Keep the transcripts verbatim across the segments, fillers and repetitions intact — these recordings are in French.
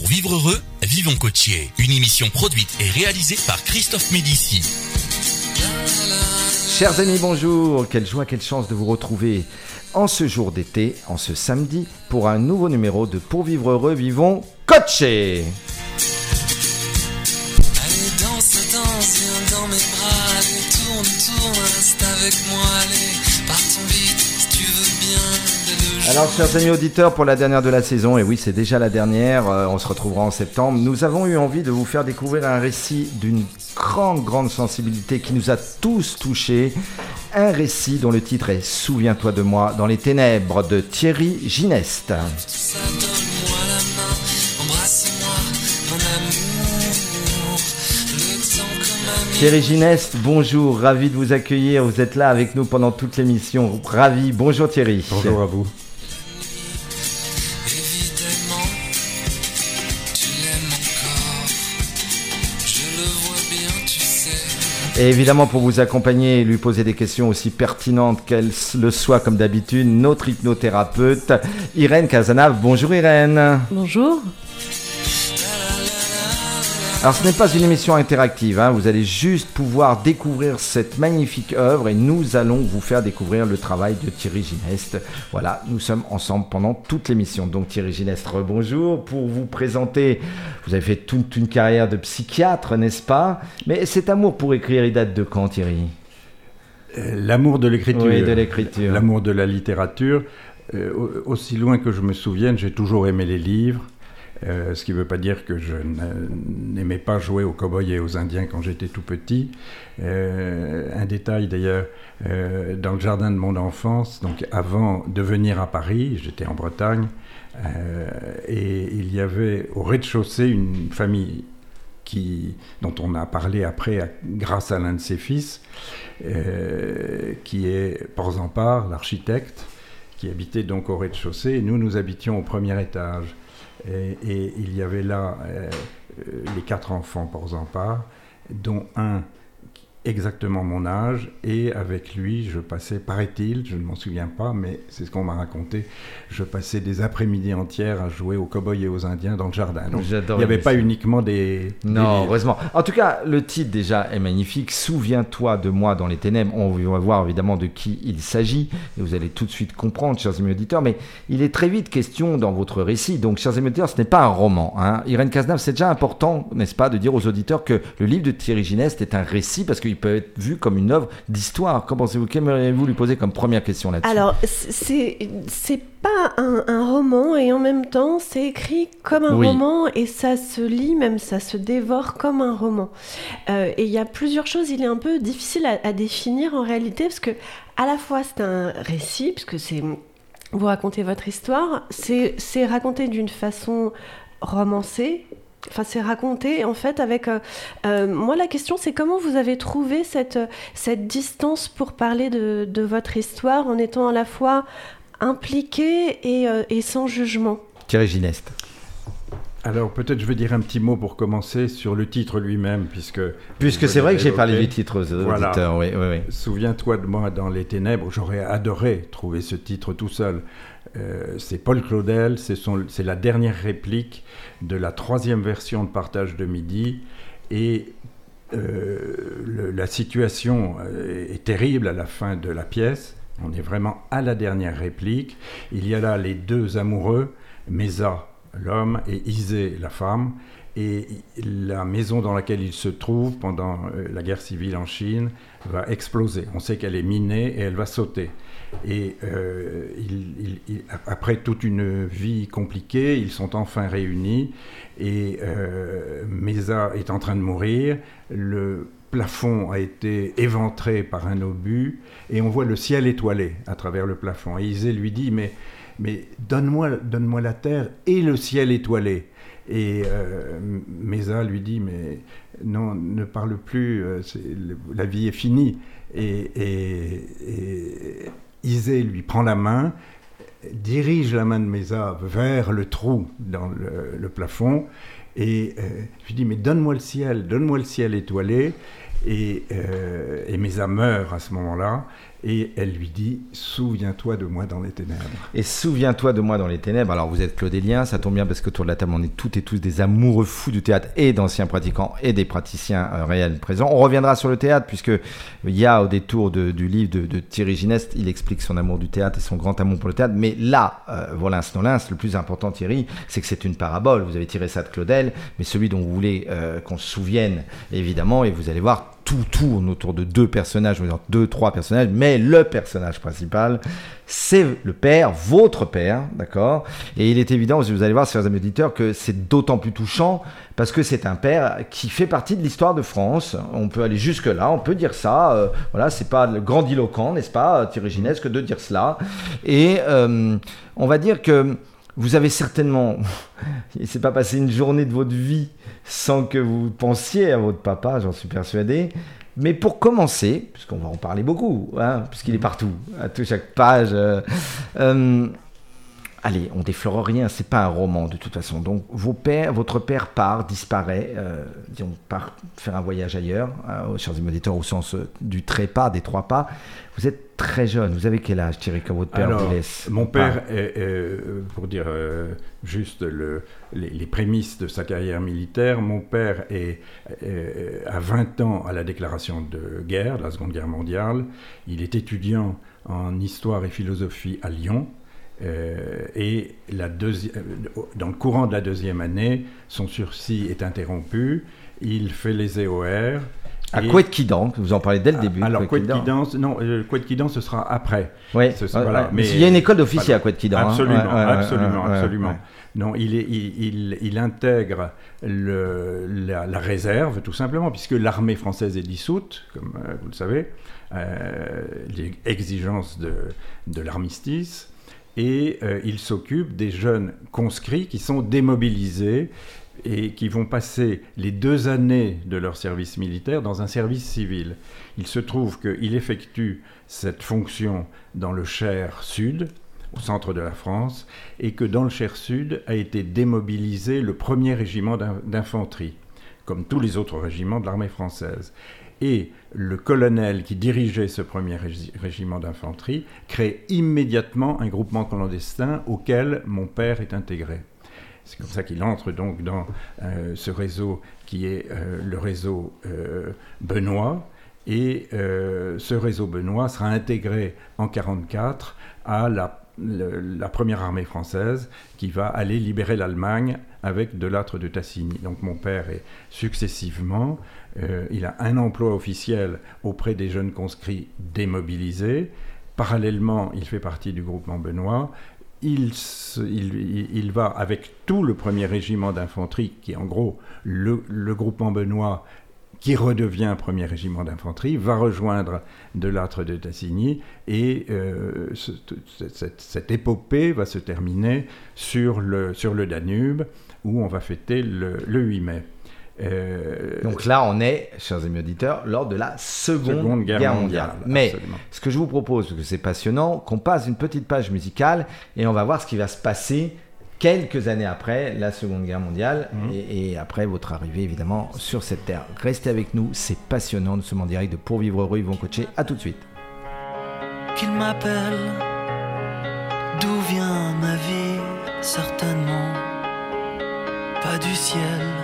vivre heureux, vivons coachés. Une émission produite et réalisée par Christophe Médici. Chers amis, bonjour. Quelle joie, quelle chance de vous retrouver en ce jour d'été, en ce samedi, pour un nouveau numéro de Pour vivre heureux, vivons coachés. Allez, danse, danse, viens dans mes bras. Allez, tourne, tourne, reste avec moi. Allez, partons vite, si tu veux bien. Alors, chers amis auditeurs, pour la dernière de la saison, et oui, c'est déjà la dernière, euh, on se retrouvera en septembre, nous avons eu envie de vous faire découvrir un récit d'une grande, grande sensibilité qui nous a tous touchés. Un récit dont le titre est « Souviens-toi de moi dans les ténèbres » de Thierry Gineste. Ça, donne-moi la main, embrasse-moi, mon amour, le temps comme ami. Thierry Gineste, bonjour, ravi de vous accueillir. Vous êtes là avec nous pendant toute l'émission. Ravi. Bonjour Thierry. Bonjour à vous. Évidemment, tu l'aimes encore, je le vois bien, tu sais. Et évidemment, pour vous accompagner et lui poser des questions aussi pertinentes qu'elles le soient comme d'habitude, notre hypnothérapeute Irène Cazenave. Bonjour Irène. Bonjour. Alors ce n'est pas une émission interactive, hein. Vous allez juste pouvoir découvrir cette magnifique œuvre et nous allons vous faire découvrir le travail de Thierry Gineste. Voilà, nous sommes ensemble pendant toute l'émission. Donc Thierry Gineste, rebonjour. Pour vous présenter, vous avez fait toute une carrière de psychiatre, n'est-ce pas? Mais cet amour pour écrire, il date de quand Thierry? L'amour de l'écriture, Oui, de l'écriture. L'amour de la littérature. Euh, aussi loin que je me souvienne, j'ai toujours aimé les livres. Euh, ce qui ne veut pas dire que je n'aimais pas jouer aux cow-boys et aux indiens quand j'étais tout petit. Euh, un détail d'ailleurs, euh, dans le jardin de mon enfance, donc avant de venir à Paris, j'étais en Bretagne, euh, et il y avait au rez-de-chaussée une famille qui, dont on a parlé après à, grâce à l'un de ses fils, euh, qui est Porzampar, l'architecte, qui habitait donc au rez-de-chaussée, et nous, nous habitions au premier étage. Et, et il y avait là euh, les quatre enfants Porzampar, dont un exactement mon âge, et avec lui je passais, paraît-il, je ne m'en souviens pas, mais c'est ce qu'on m'a raconté, je passais des après-midi entières à jouer aux cow-boys et aux indiens dans le jardin. Donc, il n'y avait pas uniquement des... Non, des... heureusement. En tout cas, le titre déjà est magnifique. Souviens-toi de moi dans les ténèbres. On va voir évidemment de qui il s'agit, et vous allez tout de suite comprendre, chers amis auditeurs, mais il est très vite question dans votre récit. Donc, chers amis auditeurs, ce n'est pas un roman, hein. Irène Cazenave, c'est déjà important, n'est-ce pas, de dire aux auditeurs que le livre de Thierry Gineste est un récit, parce qu'il peut être vu comme une œuvre d'histoire. Qu'en pensez-vous? Qu'aimeriez-vous lui poser comme première question là-dessus? Alors, c'est, c'est pas un, un roman, et en même temps, c'est écrit comme un Oui. roman, et ça se lit, même ça se dévore comme un roman. Euh, et il y a plusieurs choses, il est un peu difficile à, à définir en réalité, parce que à la fois c'est un récit, puisque c'est, vous racontez votre histoire, c'est, c'est raconté d'une façon romancée. Enfin, c'est raconté en fait avec... Euh, euh, moi, la question, c'est comment vous avez trouvé cette, cette distance pour parler de, de votre histoire en étant à la fois impliqué et, euh, et sans jugement. Thierry Gineste. Alors peut-être je vais dire un petit mot pour commencer sur le titre lui-même, puisque... Puisque c'est vrai que j'ai parlé du titre aux auditeurs. Voilà. Oui, oui, oui. Souviens-toi de moi dans les ténèbres. J'aurais adoré trouver ce titre tout seul. Euh, c'est Paul Claudel, c'est, son, c'est la dernière réplique de la troisième version de Partage de midi, et euh, le, la situation est terrible à la fin de la pièce. On est vraiment à la dernière réplique. Il y a là les deux amoureux, Mesa, l'homme, et Isée, la femme, et la maison dans laquelle ils se trouvent pendant euh, la guerre civile en Chine va exploser. On sait qu'elle est minée et elle va sauter. Et euh, il, il, il, après toute une vie compliquée, ils sont enfin réunis, et euh, Mesa est en train de mourir, le plafond a été éventré par un obus, et on voit le ciel étoilé à travers le plafond. Et Isée lui dit, mais, mais donne-moi, donne-moi la terre et le ciel étoilé. Et euh, Mesa lui dit, mais non, ne parle plus, euh, c'est, la vie est finie. Et, et, et Isée lui prend la main, dirige la main de Mesa vers le trou dans le, le plafond, et euh, je lui dis, mais donne-moi le ciel, donne-moi le ciel étoilé. et, euh, et Mesa meurt à ce moment-là. Et elle lui dit « Souviens-toi de moi dans les ténèbres ». Et souviens-toi de moi dans les ténèbres. Alors vous êtes claudélien, ça tombe bien parce qu'autour de la table on est toutes et tous des amoureux fous du théâtre et d'anciens pratiquants et des praticiens euh, réels présents. On reviendra sur le théâtre puisque il y a au détour de, du livre de, de Thierry Gineste, il explique son amour du théâtre et son grand amour pour le théâtre. Mais là, euh, volins nolins, le plus important Thierry, c'est que c'est une parabole. Vous avez tiré ça de Claudel, mais celui dont vous voulez euh, qu'on se souvienne évidemment, et vous allez voir, tout tourne autour de deux personnages, deux, trois personnages, mais le personnage principal, c'est le père, votre père, d'accord ? Et il est évident, vous allez voir, chers amis auditeurs, que c'est d'autant plus touchant parce que c'est un père qui fait partie de l'histoire de France. On peut aller jusque-là, on peut dire ça. Euh, voilà, c'est pas grandiloquent, n'est-ce pas, Thierry Gineste, que de dire cela. Et euh, on va dire que vous avez certainement, il ne s'est pas passé une journée de votre vie sans que vous pensiez à votre papa, j'en suis persuadé. Mais pour commencer, puisqu'on va en parler beaucoup, hein, puisqu'il est partout, à toute chaque page, euh, euh, allez, on déflore rien, c'est pas un roman de toute façon. Donc vos pères, votre père part, disparaît, euh, disons, part faire un voyage ailleurs, euh, chers auditeurs, au sens euh, du trépas, des trois pas. Vous êtes très jeune, vous avez quel âge, Thierry, quand votre père Alors, vous laisse ? Mon père, est, est, pour dire euh, juste le, les, les prémices de sa carrière militaire, mon père est, est à vingt ans à la déclaration de guerre, de la Seconde Guerre mondiale. Il est étudiant en histoire et philosophie à Lyon. Euh, et la deuxi- dans le courant de la deuxième année, son sursis est interrompu. Il fait les E O R. À Couët-Quidan, vous en parlez dès le début. Alors, Couët-Quidan, non, euh, Couët-Quidan, ce sera après. Oui, ce, ouais, voilà, ouais. mais il y a une école d'officiers voilà. à Couët-Quidan. Absolument, hein. ouais, ouais, absolument, ouais, absolument. Ouais. Non, il, est, il, il, il intègre le, la, la réserve, tout simplement, puisque l'armée française est dissoute, comme euh, vous le savez, euh, les exigences de, de l'armistice. Et euh, il s'occupe des jeunes conscrits qui sont démobilisés et qui vont passer les deux années de leur service militaire dans un service civil. Il se trouve qu'il effectue cette fonction dans le Cher Sud, au centre de la France, et que dans le Cher Sud a été démobilisé le premier régiment d'infanterie, comme tous les autres régiments de l'armée française. Et le colonel qui dirigeait ce premier régi- régiment d'infanterie crée immédiatement un groupement clandestin auquel mon père est intégré. C'est comme ça qu'il entre donc dans euh, ce réseau qui est euh, le réseau euh, Benoît. Et euh, ce réseau Benoît sera intégré en mille neuf cent quarante-quatre à la, le, la première armée française qui va aller libérer l'Allemagne avec De Lattre de Tassigny. Donc mon père est successivement... Euh, il a un emploi officiel auprès des jeunes conscrits démobilisés. Parallèlement, il fait partie du groupement Benoît. Il, se, il, il va avec tout le premier régiment d'infanterie, qui est en gros le, le groupement Benoît, qui redevient premier régiment d'infanterie, va rejoindre De Lattre de Tassigny, et euh, ce, cette, cette épopée va se terminer sur le, sur le Danube, où on va fêter le, le huit mai. Euh, Donc là, on est, chers amis auditeurs, lors de la Seconde, Seconde Guerre, Guerre mondiale. mondiale. Mais absolument. Ce que je vous propose, parce que c'est passionnant, qu'on passe une petite page musicale et on va voir ce qui va se passer quelques années après la Seconde Guerre mondiale mmh. et, et après votre arrivée, évidemment, sur cette terre. Restez avec nous, c'est passionnant. Nous sommes en direct de Pour Vivre Heureux, Yvon Coetzee. À tout de suite. Qu'il m'appelle, d'où vient ma vie, certainement pas du ciel.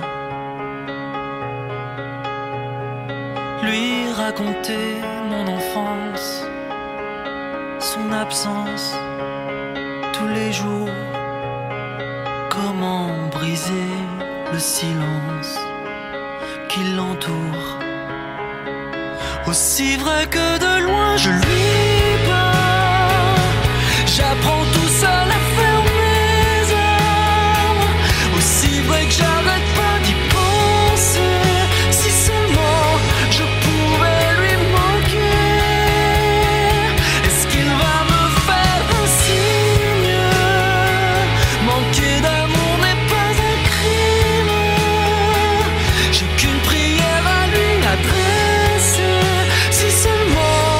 Lui raconter mon enfance, son absence, tous les jours. Comment briser le silence qui l'entoure. Aussi vrai que de loin je lui parle, j'apprends tout seul à faire mes armes. Aussi vrai que j'arrête pas d'y penser. Si seulement je pouvais lui manquer. Est-ce qu'il va me faire un signe? Manquer d'amour n'est pas un crime. J'ai qu'une prière à lui adresser. Si seulement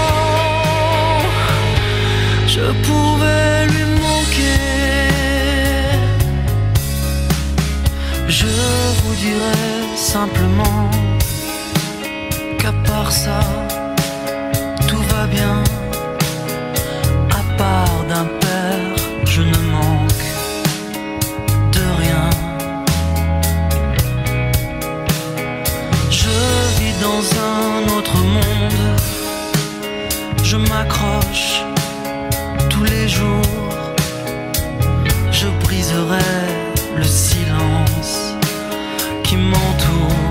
je pouvais lui manquer. Je vous dirais simplement qu'à part ça, tout va bien. À part d'un père, je ne manque de rien. Je vis dans un autre monde. Je m'accroche tous les jours. Je briserai le silence qui m'entoure.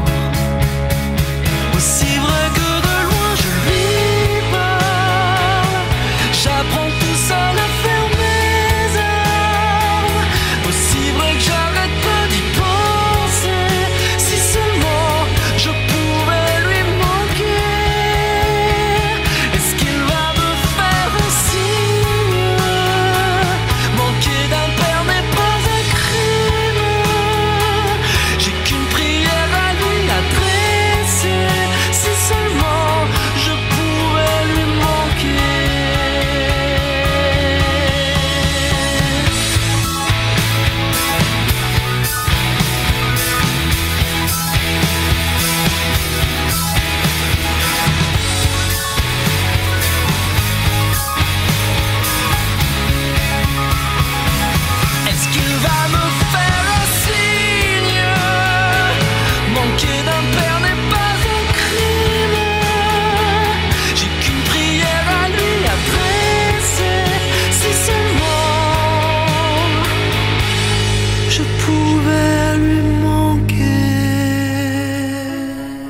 Aussi vrai que de loin je lui parle. J'apprends tout seul à faire mes armes. Aussi vrai que j'arrête pas d'y penser. Si seulement je pouvais lui manquer. Est-ce qu'il va me faire un signe? Manquer d'un père n'est pas un crime. J'ai qu'une prière à lui adresser. Si seulement je pouvais lui manquer. Est-ce qu'il va me faire un signe? Manquer d'un père n'est pas un crime. J'ai qu'une prière à lui adresser. Si seulement je pouvais lui manquer.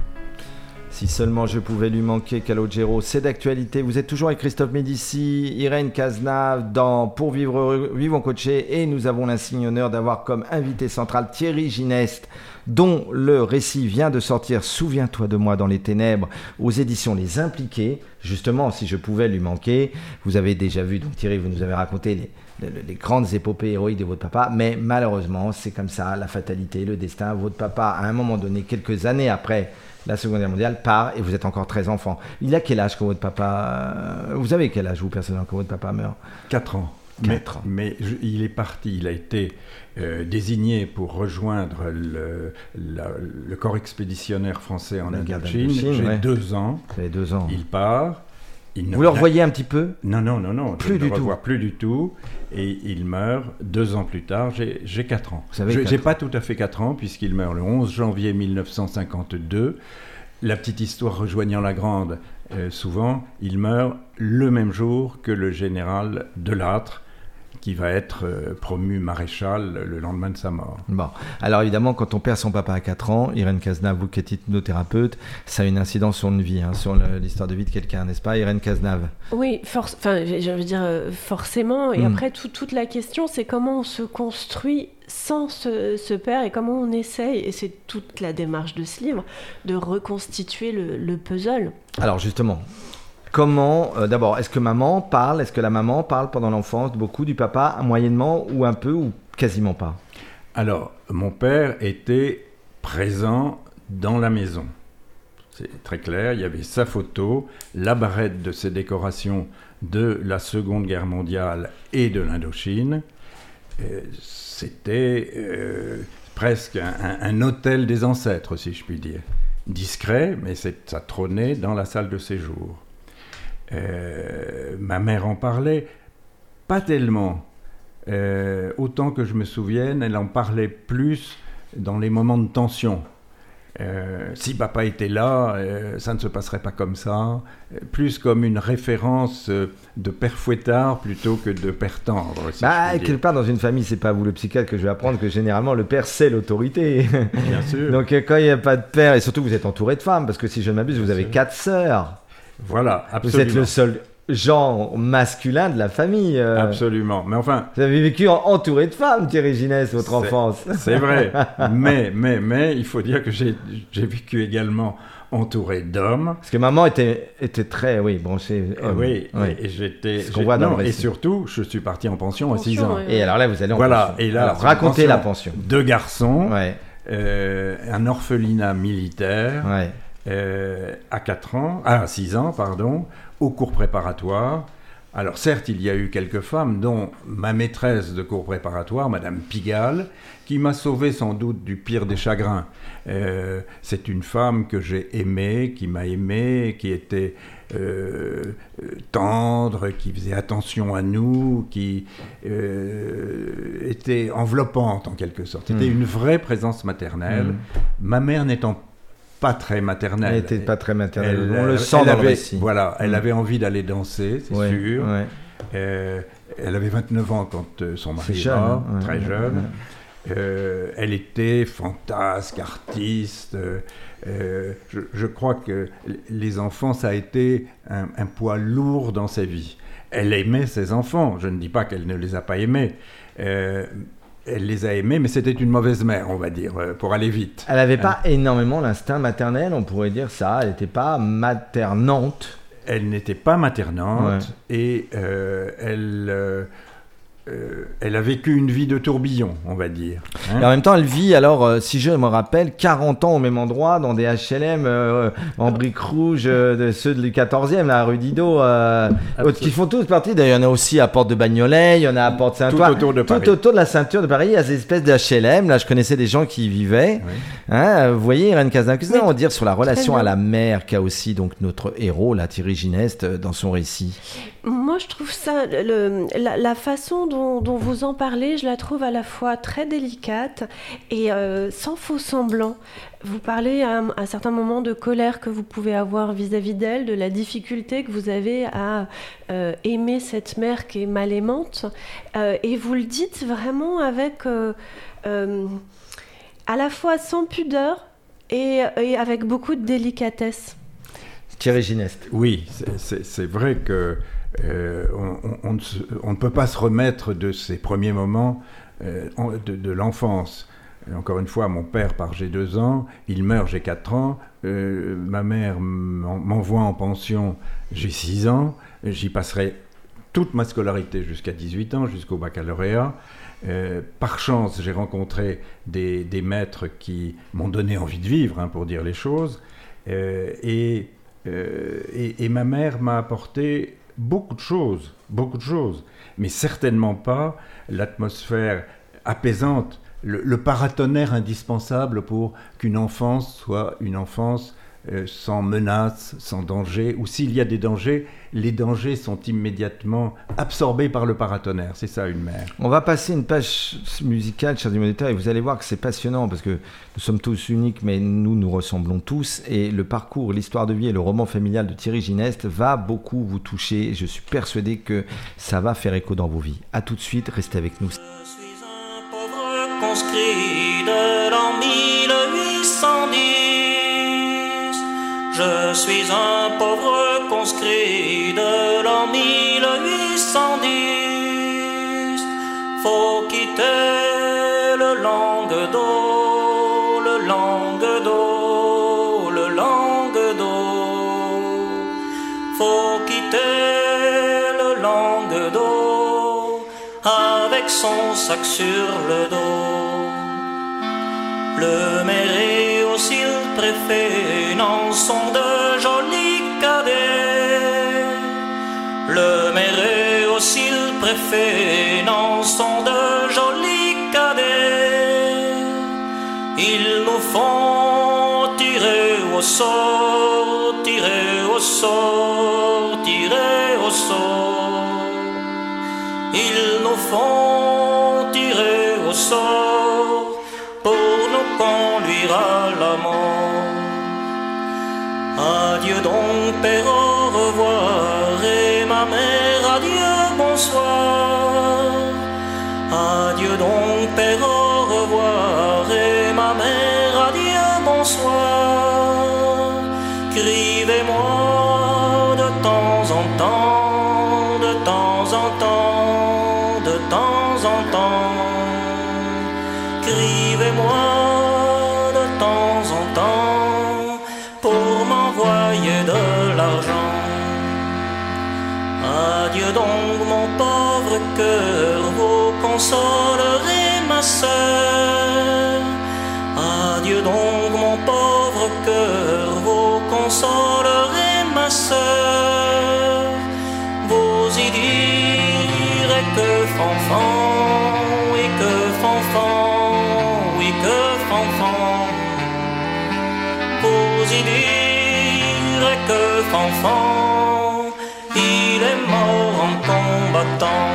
Si seulement je pouvais lui manquer, Calogero, c'est d'actualité. Vous êtes toujours avec Christophe Médicis, Irène Cazenave dans Pour vivre heureux, vivons coachés, et nous avons l'insigne honneur d'avoir comme invité central Thierry Gineste, dont le récit vient de sortir Souviens-toi de moi dans les ténèbres aux éditions Les Impliqués. Justement, si je pouvais lui manquer, vous avez déjà vu, donc Thierry, vous nous avez raconté les, les, les grandes épopées héroïques de votre papa, mais malheureusement, c'est comme ça, la fatalité, le destin. Votre papa, à un moment donné, quelques années après la Seconde Guerre mondiale, part et vous êtes encore très enfant. Il a quel âge quand votre papa... Vous avez quel âge, vous, personnellement, quand votre papa meurt? Quatre ans. Quatre ans. Mais, mais je, il est parti, il a été euh, désigné pour rejoindre le, la, le corps expéditionnaire français en La guerre Indochine. d'Indochine, J'ai ouais. deux ans. Vous avez deux ans. Il part. Il ne Vous le vient- revoyez un petit peu? Non, non, non, non. Plus je du ne le tout. revois plus du tout. Et il meurt deux ans plus tard. J'ai, j'ai quatre ans. Vous avez je quatre n'ai ans. pas tout à fait quatre ans, puisqu'il meurt le onze janvier mille neuf cent cinquante-deux. La petite histoire rejoignant la grande, euh, souvent, il meurt le même jour que le général Delattre, qui va être euh, promu maréchal le lendemain de sa mort. Bon, alors évidemment, quand on perd son papa à quatre ans, Irène Cazenave, vous qui êtes hypnothérapeute, ça a une incidence sur une vie, hein, sur le- l'histoire de vie de quelqu'un, n'est-ce pas, Irène Cazenave? Oui, force, enfin, je je veux dire euh, forcément. Et Mm. après, tout- toute la question, c'est comment on se construit sans ce, ce père et comment on essaye, et c'est toute la démarche de ce livre, de reconstituer le, le puzzle. Alors justement, comment, euh, d'abord, est-ce que maman parle, est-ce que la maman parle pendant l'enfance beaucoup du papa, moyennement, ou un peu, ou quasiment pas? Alors, mon père était présent dans la maison. C'est très clair, il y avait sa photo, la barrette de ses décorations de la Seconde Guerre mondiale et de l'Indochine. Euh, C'était euh, presque un, un- un hôtel des ancêtres, si je puis dire. Discret, mais c'est- ça trônait dans la salle de séjour. Euh, ma mère en parlait, pas tellement. Euh, autant que je me souvienne, elle en parlait plus dans les moments de tension. Euh, si papa était là, euh, ça ne se passerait pas comme ça. Euh, Plus comme une référence euh, de père fouettard plutôt que de père tendre. si Bah, je puis quelque dire. part, dans une famille, c'est pas vous le psychiatre que je vais apprendre que généralement le père c'est l'autorité. Bien sûr. Donc euh, quand il n'y a pas de père, et surtout vous êtes entouré de femmes, parce que si je ne m'abuse, vous avez sûr. quatre sœurs. Voilà, Vous absolument. êtes le seul genre masculin de la famille. euh. Absolument. Mais enfin, Vous avez vécu en- entouré de femmes, Thierry Gineste, votre C'est- enfance. c'est vrai. mais, mais, mais, il faut dire que j'ai j'ai vécu également entouré d'hommes. Parce que maman était, était très, oui, branchée. Et homme. oui, Oui. et, et j'étais. Ce qu'on j'ai- voit dans non, le et récit. surtout, je suis parti en pension à six Pension, ans. ouais. Et alors là, vous allez en Voilà, pension. et là, Alors, c'est une racontez la pension. Deux garçons, Ouais, euh, un orphelinat militaire, ouais. euh, à quatre ans, à six ans, pardon, au cours préparatoire, Alors certes, il y a eu quelques femmes, dont ma maîtresse de cours préparatoire, Madame Pigalle, qui m'a sauvé sans doute du pire des chagrins. Euh, c'est une femme que j'ai aimée, qui m'a aimé, qui était euh, tendre, qui faisait attention à nous, qui euh, était enveloppante en quelque sorte. C'était mmh. une vraie présence maternelle. Mmh. Ma mère n'étant pas très maternelle. Elle n'était pas très maternelle, elle, on le sent dans avait, le récit. Voilà, elle mmh. avait envie d'aller danser, c'est ouais, sûr. Ouais. Euh, elle avait vingt-neuf ans quand euh, son mari est mort, hein, très ouais, jeune. Ouais. Euh, elle était fantasque, artiste. Euh, je, je crois que les enfants, ça a été un, un poids lourd dans sa vie. Elle aimait ses enfants. Je ne dis pas qu'elle ne les a pas aimés. Euh, elle les a aimés, mais c'était une mauvaise mère, on va dire, pour aller vite. Elle n'avait pas hein. énormément l'instinct maternel, on pourrait dire ça. Elle n'était pas maternante. Elle n'était pas maternante ouais. et euh, elle... Euh, Euh, elle a vécu une vie de tourbillon, on va dire. Hein. Et en même temps, elle vit, alors, euh, si je me rappelle, quarante ans au même endroit, dans des H L M euh, en briques rouges, euh, de ceux du quatorzième, la rue Didot, euh, qui font tous partie. D'ailleurs, il y en a aussi à Porte de Bagnolet, il y en a à Porte Saint-Ouen. Tout autour de Paris. Tout autour de la ceinture de Paris, il y a des espèces de H L M. Là, je connaissais des gens qui y vivaient. Oui. Hein, vous voyez, Irène Cazin, qu'est-ce qu'on va dire sur la relation à la mère qu'a aussi donc, notre héros, là, Thierry Gineste, dans son récit? Moi, je trouve ça, le, la, la façon dont, dont vous en parlez, je la trouve à la fois très délicate et euh, sans faux semblant. Vous parlez à, à un certain moment de colère que vous pouvez avoir vis-à-vis d'elle, de la difficulté que vous avez à euh, aimer cette mère qui est mal aimante. Euh, et vous le dites vraiment avec, euh, euh, à la fois sans pudeur et, et avec beaucoup de délicatesse. Thierry Gineste. Oui, c'est, c'est, c'est vrai que Euh, on, on, on, se, on ne peut pas se remettre de ces premiers moments euh, de, de l'enfance. Encore une fois, mon père part, j'ai deux ans, il meurt, j'ai quatre ans, euh, ma mère m'envoie en pension, j'ai six ans, j'y passerai toute ma scolarité jusqu'à dix-huit ans, jusqu'au baccalauréat. Euh, par chance, j'ai rencontré des, des maîtres qui m'ont donné envie de vivre, hein, pour dire les choses, euh, et, euh, et, et ma mère m'a apporté beaucoup de choses, beaucoup de choses, mais certainement pas l'atmosphère apaisante, le, le paratonnerre indispensable pour qu'une enfance soit une enfance euh, sans menace, sans danger, ou s'il y a des dangers, les dangers sont immédiatement absorbés par le paratonnerre. C'est ça, une mère. On va passer une page musicale, chers auditeurs, et vous allez voir que c'est passionnant, parce que nous sommes tous uniques, mais nous nous ressemblons tous, et le parcours, l'histoire de vie et le roman familial de Thierry Gineste va beaucoup vous toucher. Je suis persuadé que ça va faire écho dans vos vies. À tout de suite, restez avec nous. Je suis un pauvre conscrit de l'an mille huit cent dix. Je suis un pauvre conscrit de l'an mille huit cent dix. Faut quitter le Languedoc, le Languedoc, le Languedoc. Faut quitter le Languedoc avec son sac sur le dos. Le maire et aussi le préfet n'en sont de jolis cadets. Le maire et aussi le préfet n'en sont de jolis cadets. Ils nous font tirer au sort, tirer au sort, tirer au sort. Ils nous font tirer au sort pour nous conduire à la mort. Adieu donc père, au revoir, et ma mère, adieu, bonsoir. Adieu donc père, au revoir, et ma mère, adieu, bonsoir. Écrivez-moi de temps en temps, de temps en temps, de temps en temps. Écrivez-moi de temps en temps pour m'envoyer de l'argent. Adieu donc mon pauvre cœur, vous consolerez ma sœur. Adieu donc mon pauvre cœur, vous consolerez ma sœur. Vous y direz fanfan, oui que fanfan, oui que fanfan. Pour y dire que fanfan, il est mort en combattant.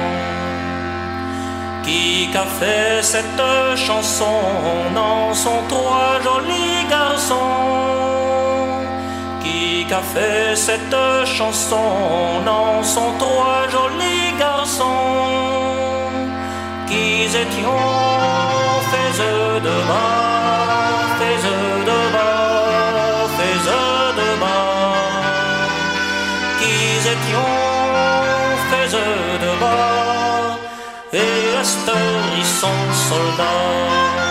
Qui qu'a fait cette chanson? Non, sont trois jolis garçons. Qui qu'a fait cette chanson? Non, sont trois jolis garçons. Qui étions fais de bas, fais de bas, fais de bas. Qui étions fais de bas. Et à cette heure ils sont soldats.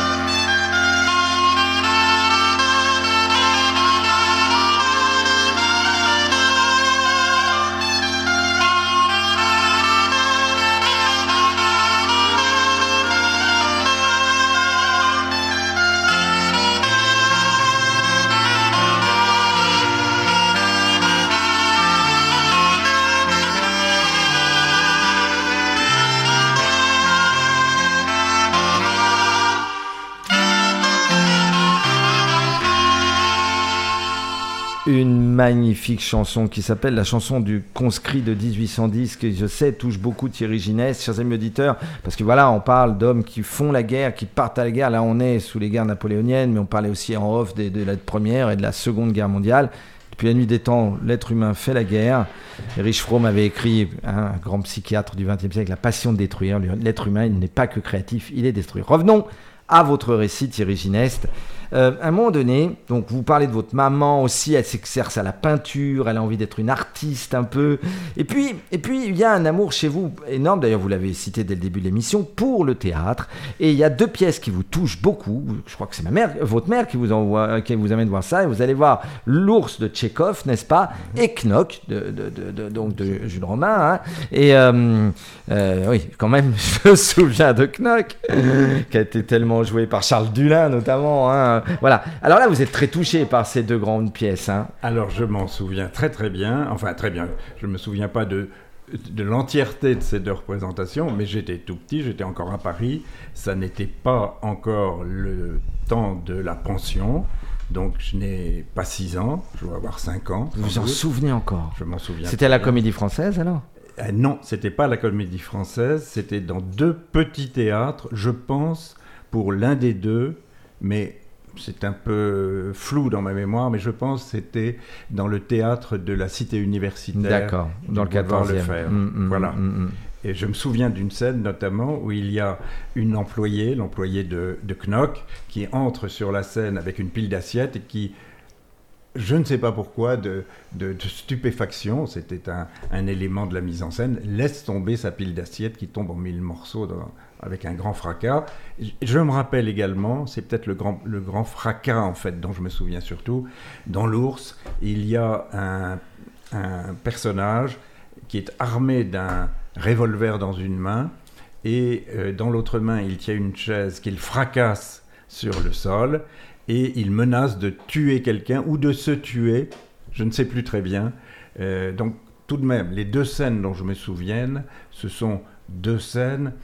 Une magnifique chanson qui s'appelle la chanson du conscrit de dix-huit cent dix, que je sais touche beaucoup Thierry Ginès, chers amis auditeurs, parce que voilà, on parle d'hommes qui font la guerre, qui partent à la guerre. Là, on est sous les guerres napoléoniennes, mais on parlait aussi en off de, de la première et de la seconde guerre mondiale. Depuis la nuit des temps, l'être humain fait la guerre. Erich Fromm avait écrit, hein, un grand psychiatre du vingtième siècle, La passion de détruire. L'être humain, il n'est pas que créatif, il est détruit. Revenons à votre récit, Thierry Ginès. Euh, à un moment donné, donc vous parlez de votre maman aussi, elle s'exerce à la peinture, elle a envie d'être une artiste un peu. Et puis, et puis il y a un amour chez vous énorme, d'ailleurs vous l'avez cité dès le début de l'émission, pour le théâtre. Et il y a deux pièces qui vous touchent beaucoup. Je crois que c'est ma mère, votre mère qui vous envoie, qui vous amène voir ça. Et vous allez voir L'Ours de Tchekhov, n'est-ce pas, et Knock de, de, de, de, donc de Jules Romain. Hein. Et euh, euh, oui, quand même, je me souviens de Knock, qui a été tellement joué par Charles Dulin notamment. Hein. Voilà. Alors là, vous êtes très touché par ces deux grandes pièces. Hein. Alors, je m'en souviens très très bien. Enfin, très bien. Je ne me souviens pas de, de l'entièreté de ces deux représentations, mais j'étais tout petit, j'étais encore à Paris. Ça n'était pas encore le temps de la pension. Donc, je n'ai pas six ans. Je dois avoir cinq ans. Vous vous en souvenez encore? Je m'en souviens. C'était à la Comédie Française, alors? euh, Non, c'était pas à la Comédie Française. C'était dans deux petits théâtres, je pense, pour l'un des deux, mais... c'est un peu flou dans ma mémoire, mais je pense que c'était dans le théâtre de la cité universitaire. D'accord, dans le quatorzième. Mmh, mmh, voilà. Mmh, mmh. Et je me souviens d'une scène notamment où il y a une employée, l'employée de, de Knock, qui entre sur la scène avec une pile d'assiettes et qui, je ne sais pas pourquoi, de, de, de stupéfaction, c'était un, un élément de la mise en scène, laisse tomber sa pile d'assiettes qui tombe en mille morceaux dans, avec un grand fracas. Je me rappelle également, c'est peut-être le grand, le grand fracas en fait dont je me souviens surtout, dans L'Ours, il y a un, un personnage qui est armé d'un revolver dans une main et euh, dans l'autre main il tient une chaise qu'il fracasse sur le sol et il menace de tuer quelqu'un ou de se tuer, je ne sais plus très bien. Euh, donc tout de même, les deux scènes dont je me souviens, ce sont deux scènes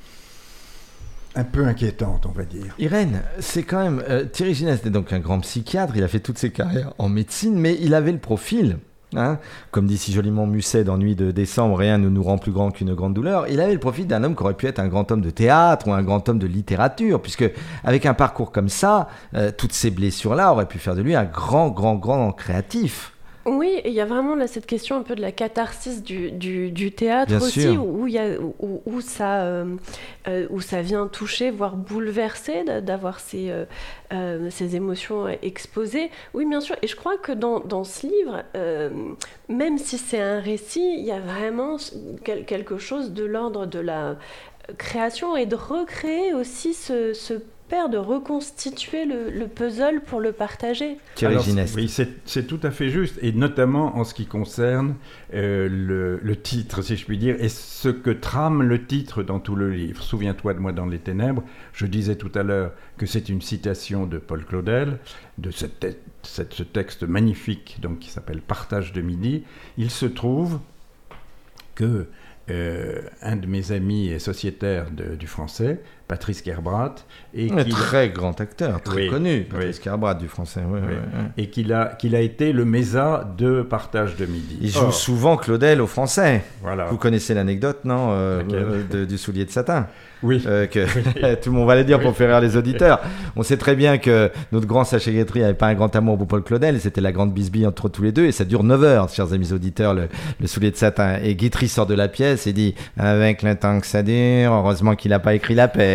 un peu inquiétante, on va dire. Irène, c'est quand même... Euh, Thierry Ginès était donc un grand psychiatre, il a fait toute ses carrières en médecine, mais il avait le profil, hein, comme dit si joliment Musset dans Nuit de décembre, rien ne nous rend plus grand qu'une grande douleur, il avait le profil d'un homme qui aurait pu être un grand homme de théâtre ou un grand homme de littérature, puisque avec un parcours comme ça, euh, toutes ces blessures-là auraient pu faire de lui un grand, grand, grand créatif. Oui, il y a vraiment là cette question un peu de la catharsis du, du, du théâtre Bien aussi, sûr. où, il y a, où, où, ça, euh, euh, où ça vient toucher, voire bouleverser, d'avoir ces, euh, euh, ces émotions exposées. Oui, bien sûr. Et je crois que dans, dans ce livre, euh, même si c'est un récit, il y a vraiment quelque chose de l'ordre de la création et de recréer aussi ce, ce de reconstituer le, le puzzle pour le partager. Thierry Ginès. Oui, c'est, c'est tout à fait juste, et notamment en ce qui concerne euh, le, le titre, si je puis dire, et ce que trame le titre dans tout le livre. Souviens-toi de moi dans les ténèbres. Je disais tout à l'heure que c'est une citation de Paul Claudel, de ce, te- cette, ce texte magnifique donc, qui s'appelle « Partage de midi ». Il se trouve que euh, un de mes amis et sociétaire de, du français, Patrice Kerbrat. Et un qu'il... très grand acteur, très oui, connu, Patrice oui. Kerbrat du français. Oui, oui. oui, oui. Et qu'il a, qu'il a été le Mésa de Partage de Midi. Il joue Or, souvent Claudel au français. voilà. Vous connaissez l'anecdote, non euh, Laquelle ? de, Du soulier de satin. Oui. Euh, que Oui. tout le monde va le dire Oui. pour faire rire les auditeurs. On sait très bien que notre grand Sacha Guitry n'avait pas un grand amour pour Paul Claudel, et c'était la grande bisbille entre tous les deux, et ça dure neuf heures, chers amis auditeurs, le, le soulier de satin. Et Guitry sort de la pièce et dit « Avec le temps que ça dure, heureusement qu'il n'a pas écrit la paire. »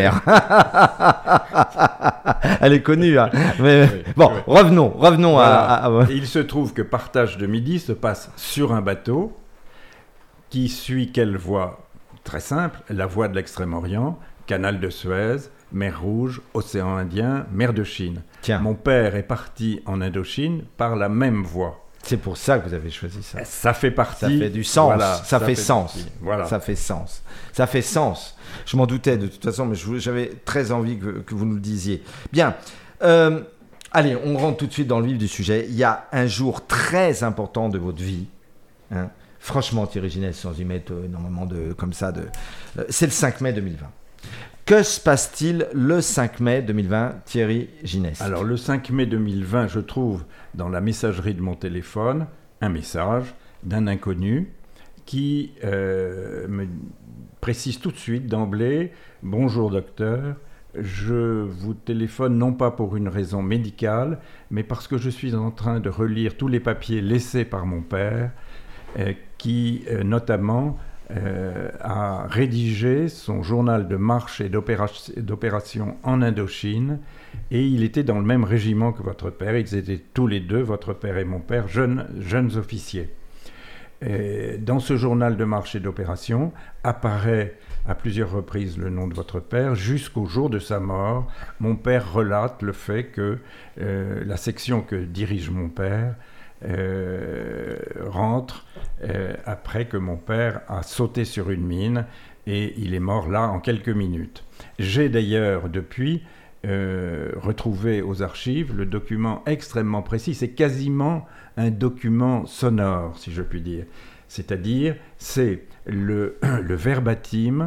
Elle est connue, hein. Mais, Oui, bon, oui. revenons, revenons Voilà. à... à- à- Et il se trouve que Partage de Midi se passe sur un bateau qui suit quelle voie ? Très simple, la voie de l'Extrême-Orient, canal de Suez, mer Rouge, océan Indien, mer de Chine. Tiens, Mon père est parti en Indochine par la même voie. c'est pour ça que vous avez choisi ça. Ça fait partie... Ça fait du sens, Voilà, ça, fait, sens, partie. Voilà. ça fait sens, ça fait sens. Je m'en doutais de toute façon, mais je voulais- j'avais très envie que, que vous nous le disiez. Bien, euh, allez, on rentre tout de suite dans le vif du sujet. Il y a un jour très important de votre vie, hein. Franchement, Thierry Gineste, sans y mettre euh, énormément de comme ça, de, euh, c'est le cinq mai deux mille vingt. Que se passe-t-il le cinq mai deux mille vingt, Thierry Gineste ? Alors le cinq mai deux mille vingt, je trouve dans la messagerie de mon téléphone un message d'un inconnu qui euh, me précise tout de suite d'emblée « Bonjour docteur, je vous téléphone non pas pour une raison médicale, mais parce que je suis en train de relire tous les papiers laissés par mon père, euh, qui euh, notamment euh, a rédigé son journal de marche et d'opéra- d'opération en Indochine, et il était dans le même régiment que votre père. Ils étaient tous les deux, votre père et mon père, jeunes, jeunes officiers. Et dans ce journal de marche et d'opération apparaît à plusieurs reprises le nom de votre père. Jusqu'au jour de sa mort, mon père relate le fait que euh, la section que dirige mon père euh, rentre euh, après que mon père a sauté sur une mine, et il est mort là en quelques minutes. J'ai d'ailleurs depuis euh, retrouvé aux archives le document extrêmement précis. C'est quasiment un document sonore, si je puis dire. C'est-à-dire, c'est le, le verbatim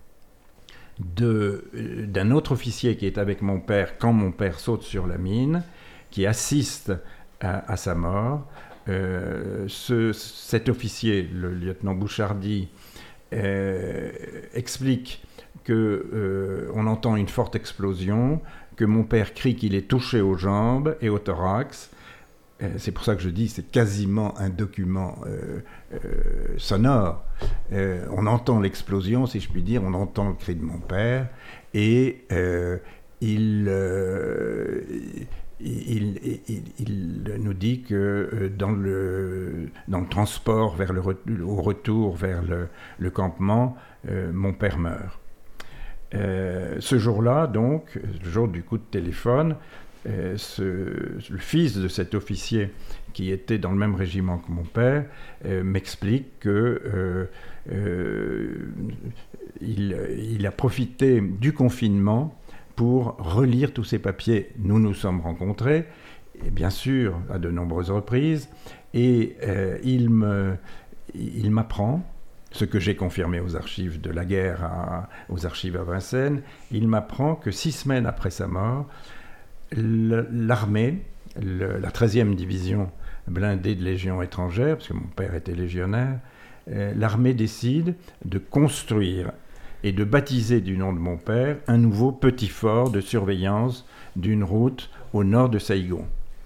de, d'un autre officier qui est avec mon père quand mon père saute sur la mine, qui assiste à, à sa mort. Euh, ce, cet officier, le lieutenant Bouchardy, euh, explique qu'on euh, entend une forte explosion, que mon père crie qu'il est touché aux jambes et au thorax. Euh, c'est pour ça que je dis c'est quasiment un document euh, euh, sonore. Euh, on entend l'explosion, si je puis dire, on entend le cri de mon père, et euh, il, euh, il, il, il, il nous dit que euh, dans, le, dans le transport vers le, au retour vers le, le campement, euh, mon père meurt. Euh, ce jour-là, donc, le jour du coup de téléphone, euh, ce, le fils de cet officier qui était dans le même régiment que mon père euh, m'explique que euh, euh, il, il a profité du confinement pour relire tous ces papiers. Nous nous sommes rencontrés, et bien sûr, à de nombreuses reprises, et euh, il me, il m'apprend, ce que j'ai confirmé aux archives de la guerre, à, aux archives à Vincennes, il m'apprend que six semaines après sa mort, le, l'armée, le, la treizième division blindée de Légion étrangère, parce que mon père était légionnaire, euh, l'armée décide de construire et de baptiser du nom de mon père un nouveau petit fort de surveillance d'une route au nord de Saïgon.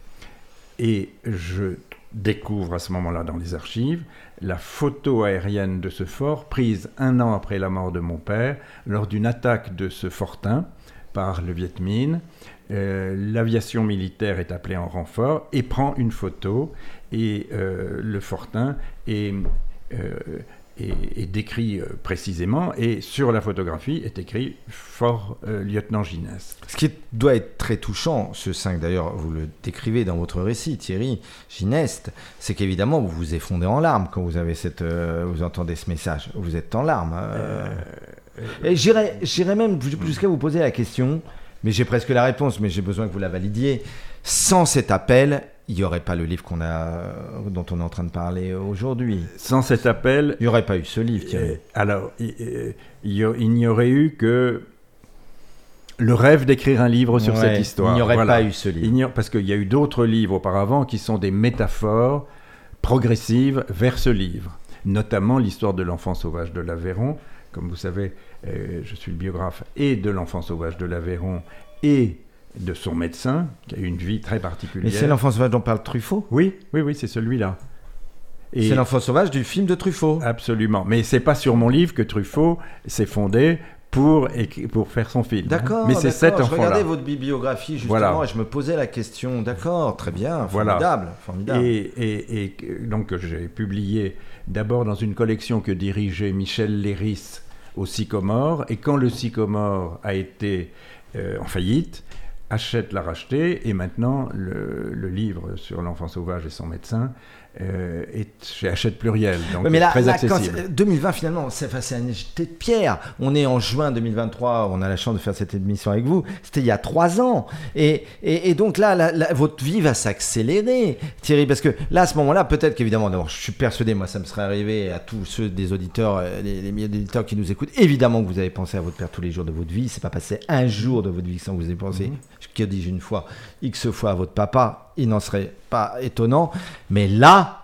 Et je découvre à ce moment-là dans les archives la photo aérienne de ce fort prise un an après la mort de mon père lors d'une attaque de ce fortin par le Viet Minh. Euh, l'aviation militaire est appelée en renfort et prend une photo, et euh, le fortin est, euh, est, est décrit euh, précisément, et sur la photographie est écrit Fort euh, Lieutenant Gineste. Ce qui doit être très touchant, ce cinq, d'ailleurs, vous le décrivez dans votre récit, Thierry Gineste, c'est qu'évidemment, vous vous effondrez en larmes quand vous, avez cette, euh, vous entendez ce message. Vous êtes en larmes. Euh... Euh, Et j'irais, j'irais même jusqu'à vous poser la question, mais j'ai presque la réponse, mais j'ai besoin que vous la validiez. Sans cet appel, il n'y aurait pas le livre qu'on a, dont on est en train de parler aujourd'hui. Sans cet appel... Il n'y aurait pas eu ce livre, Thierry. Euh, alors, il, il, il n'y aurait eu que le rêve d'écrire un livre sur Ouais, cette histoire. Il n'y aurait Voilà. pas eu ce livre. Il n'y a- parce qu'il y a eu d'autres livres auparavant qui sont des métaphores progressives vers ce livre. Notamment l'histoire de l'enfant sauvage de l'Aveyron. Comme vous savez, euh, je suis le biographe et de l'enfant sauvage de l'Aveyron et de son médecin, qui a eu une vie très particulière. Mais c'est l'enfant sauvage dont parle Truffaut. Oui, oui, oui, c'est celui-là. Et C'est l'enfant sauvage du film de Truffaut. absolument. Mais c'est pas sur mon livre que Truffaut s'est fondé pour, écri- pour faire son film. D'accord, Mais c'est d'accord. cet Je enfant-là. regardais votre bibliographie justement Voilà. et je me posais la question. D'accord, très bien, Voilà. formidable, formidable. Et, et, et que- donc que j'ai publié d'abord dans une collection que dirigeait Michel Léris au Sycomore. Et quand le Sycomore a été euh, en faillite, Hachette l'a racheté. Et maintenant, le, le livre sur l'enfant sauvage et son médecin euh, est chez Hachette Pluriel. Donc Ouais, mais là, très là, quand accessible. c'est- deux mille vingt finalement, c'est, enfin, c'est un jeté de pierre. On est en juin deux mille vingt-trois, on a la chance de faire cette émission avec vous. C'était il y a trois ans. Et, et, et donc là, la- la- votre vie va s'accélérer, Thierry, parce que là, à ce moment-là, peut-être qu'évidemment, d'abord, je suis persuadé, moi, ça me serait arrivé à tous ceux des auditeurs, euh, les, les milliers d'auditeurs qui nous écoutent, évidemment que vous avez pensé à votre père tous les jours de votre vie. C'est pas passé un jour de votre vie sans que vous ayez pensé, Mm-hmm. que dis-je une fois, X fois à votre papa. Il n'en serait pas étonnant. Mais là,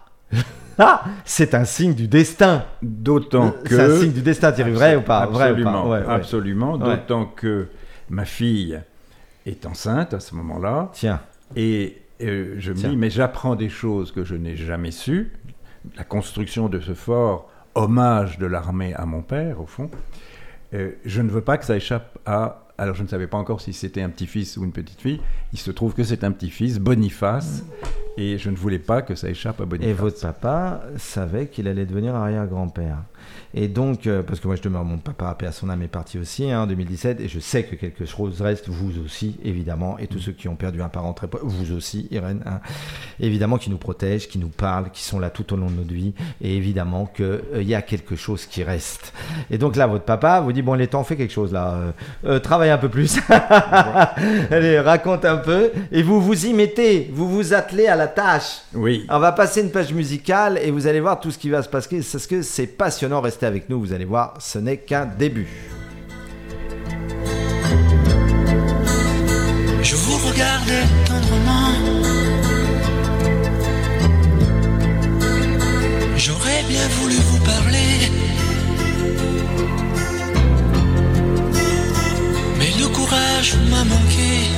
là, c'est un signe du destin. D'autant que... C'est un signe du destin, Thierry, vrai ou pas? Vrai ou pas? Absolument, Ouais, ouais. absolument. Ouais. D'autant que ma fille est enceinte à ce moment-là. Tiens, Et euh, je me Tiens. dis, mais j'apprends des choses que je n'ai jamais sues. La construction de ce fort, hommage de l'armée à mon père, au fond. Euh, je ne veux pas que ça échappe à... Alors, je ne savais pas encore si c'était un petit-fils ou une petite-fille. Il se trouve que c'est un petit-fils, Boniface. Et je ne voulais pas que ça échappe à Boniface. et votre papa savait qu'il allait devenir arrière-grand-père. Et donc, euh, parce que moi je demeure, mon papa, paix à son âme, est parti aussi hein, en deux mille dix-sept, et je sais que quelque chose reste, vous aussi, évidemment, et tous ceux qui ont perdu un parent très proche, vous aussi, Irène, hein, évidemment, qui nous protègent, qui nous parlent, qui sont là tout au long de notre vie, et évidemment qu'il euh, y a quelque chose qui reste. Et donc là, votre papa vous dit, bon, il est temps, fais quelque chose là, euh, euh, travaille un peu plus, allez, raconte un peu, et vous vous y mettez, vous vous attelez à la tâche. Oui. On va passer une page musicale et vous allez voir tout ce qui va se passer parce que c'est passionnant. Restez avec nous, vous allez voir, ce n'est qu'un début. Je vous regarde tendrement. J'aurais bien voulu vous parler, mais le courage m'a manqué.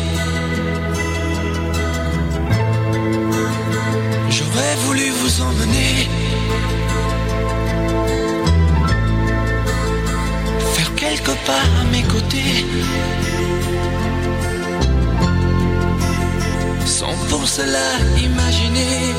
J'aurais voulu vous emmener, faire quelques pas à mes côtés, sans pour cela imaginer,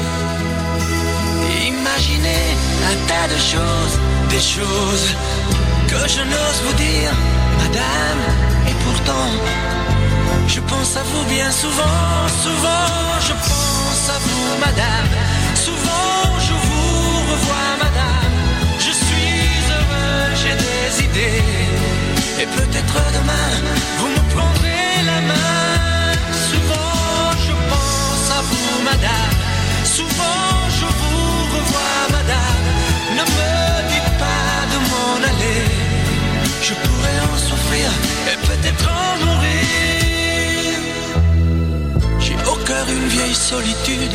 imaginer un tas de choses, des choses que je n'ose vous dire, madame, et pourtant je pense à vous bien souvent, souvent je pense à vous, madame. Souvent je vous revois, madame. Je suis heureux, j'ai des idées. Et peut-être demain, vous me prendrez la main. Souvent je pense à vous, madame. Souvent je vous revois, madame. Ne me dites pas de m'en aller. Je pourrais en souffrir et peut-être en mourir. J'ai au cœur une vieille solitude.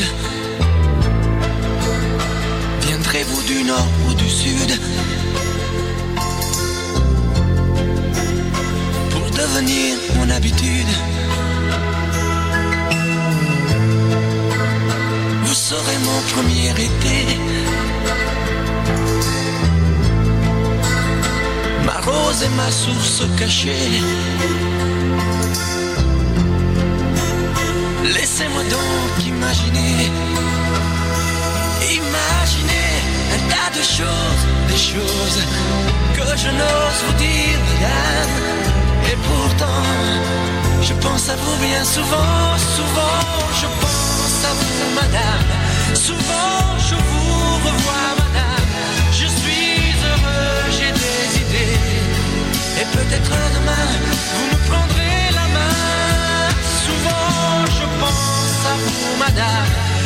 Viendrez-vous du nord ou du sud pour devenir mon habitude? Vous serez mon premier été, ma rose et ma source cachée. Laissez-moi donc imaginer, imaginer un tas de choses, des choses que je n'ose vous dire, madame. Et pourtant, je pense à vous bien souvent, souvent je pense à vous, madame. Souvent je vous revois, madame. Je suis heureux, j'ai des idées. Et peut-être demain, vous me prendrez la main. Souvent je pense à vous, madame.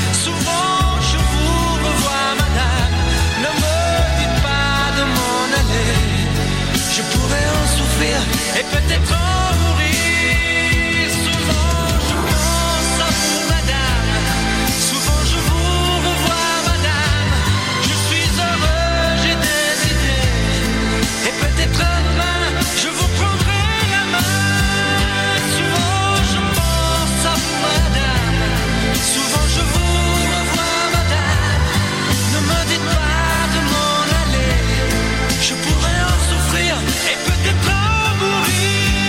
peut-être en mourir. Souvent je pense à vous, madame. Souvent je vous revois, madame. Je suis heureux, j'ai des idées. Et peut-être demain je vous prendrai la main. Souvent je pense à vous, madame. Souvent je vous revois, madame. Ne me dites pas de m'en aller. Je pourrais en souffrir et peut-être en mourir.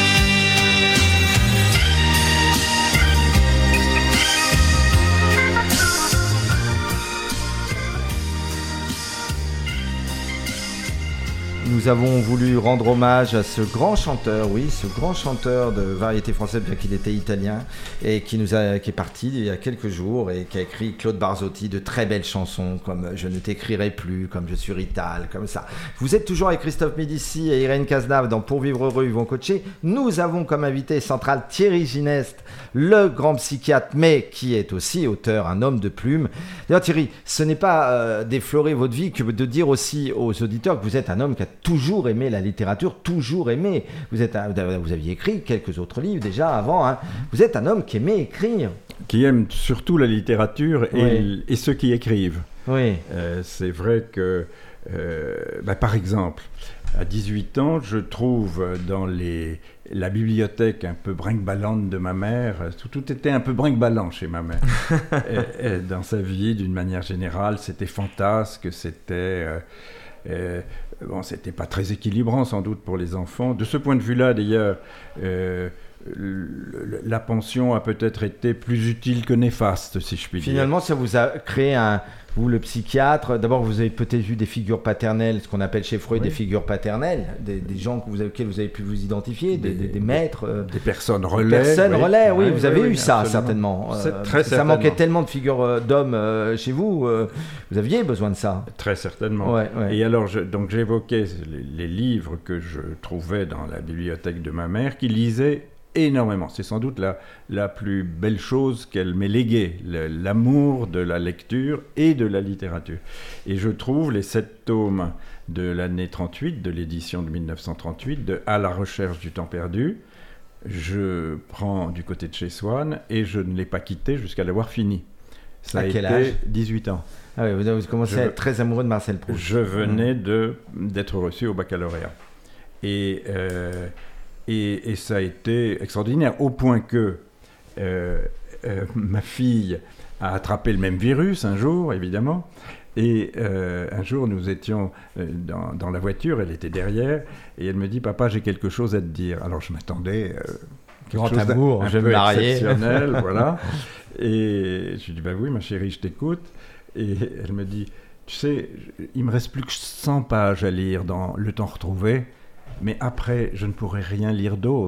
Nous avons voulu rendre hommage à ce grand chanteur, oui, ce grand chanteur de variété française, bien qu'il était italien, et qui, nous a, qui est parti il y a quelques jours et qui a écrit, Claude Barzotti, de très belles chansons comme « Je ne t'écrirai plus », comme « Je suis Rital », comme ça. Vous êtes toujours avec Christophe Médici et Irène Cazenave dans Pour vivre heureux, ils vont coacher. Nous avons comme invité central Thierry Gineste, le grand psychiatre, mais qui est aussi auteur, un homme de plume. D'ailleurs Thierry, ce n'est pas euh, d'effleurer votre vie que de dire aussi aux auditeurs que vous êtes un homme qui a toujours aimé la littérature, toujours aimé. Vous, êtes un, vous aviez écrit quelques autres livres déjà avant. Hein. Vous êtes un homme qui aimait écrire. Qui aime surtout la littérature et, Oui. et ceux qui écrivent. Oui. Euh, c'est vrai que, euh, bah, par exemple, à dix-huit ans, je trouve dans les, la bibliothèque un peu brinque-ballante de ma mère, tout, tout était un peu brinque-ballant chez ma mère. et, et dans sa vie, d'une manière générale, c'était fantasque, c'était... Euh, euh, bon, c'était pas très équilibrant sans doute pour les enfants. De ce point de vue-là, d'ailleurs, euh, le, la pension a peut-être été plus utile que néfaste, si je puis dire. Finalement, ça vous a créé un... Vous, le psychiatre, d'abord, vous avez peut-être vu des figures paternelles, ce qu'on appelle chez Freud Oui. des figures paternelles, des, des gens que vous avez, auxquels vous avez pu vous identifier, des, des, des maîtres. euh, Des personnes des relais. personnes oui. relais, oui, Ouais, vous avez oui, eu oui, ça, absolument. certainement. C'est Euh, très parce que ça certainement. manquait tellement de figures euh, d'hommes euh, chez vous, euh, vous aviez besoin de ça. Très certainement. Ouais, ouais. Et alors, je, donc j'évoquais les, les livres que je trouvais dans la bibliothèque de ma mère, qui lisaient énormément. C'est sans doute la, la plus belle chose qu'elle m'ait léguée, le- l'amour de la lecture et de la littérature. Et je trouve les sept tomes de l'année trente-huit, de l'édition de mille neuf cent trente-huit, de À la recherche du temps perdu. Je prends du côté de chez Swann et je ne l'ai pas quitté jusqu'à l'avoir fini. Ça À a quel été âge dix-huit ans. Ah oui, vous, vous commencez Je à veux- être très amoureux de Marcel Proust. Je venais de, d'être reçu au baccalauréat. Et, euh, et, et ça a été extraordinaire, au point que euh, euh, ma fille a attrapé le même virus un jour, évidemment. Et euh, un jour, nous étions euh, dans, dans la voiture, elle était derrière, et elle me dit « Papa, j'ai quelque chose à te dire ». Alors je m'attendais... Euh, quelque Grand chose d'un- amour, un je vais peu me marier. exceptionnel, voilà. Et je lui dis « Bah oui, ma chérie, je t'écoute ». Et elle me dit « Tu sais, je- il me reste plus que cent pages à lire dans Le Temps retrouvé, mais après, je ne pourrai rien lire d'autre. »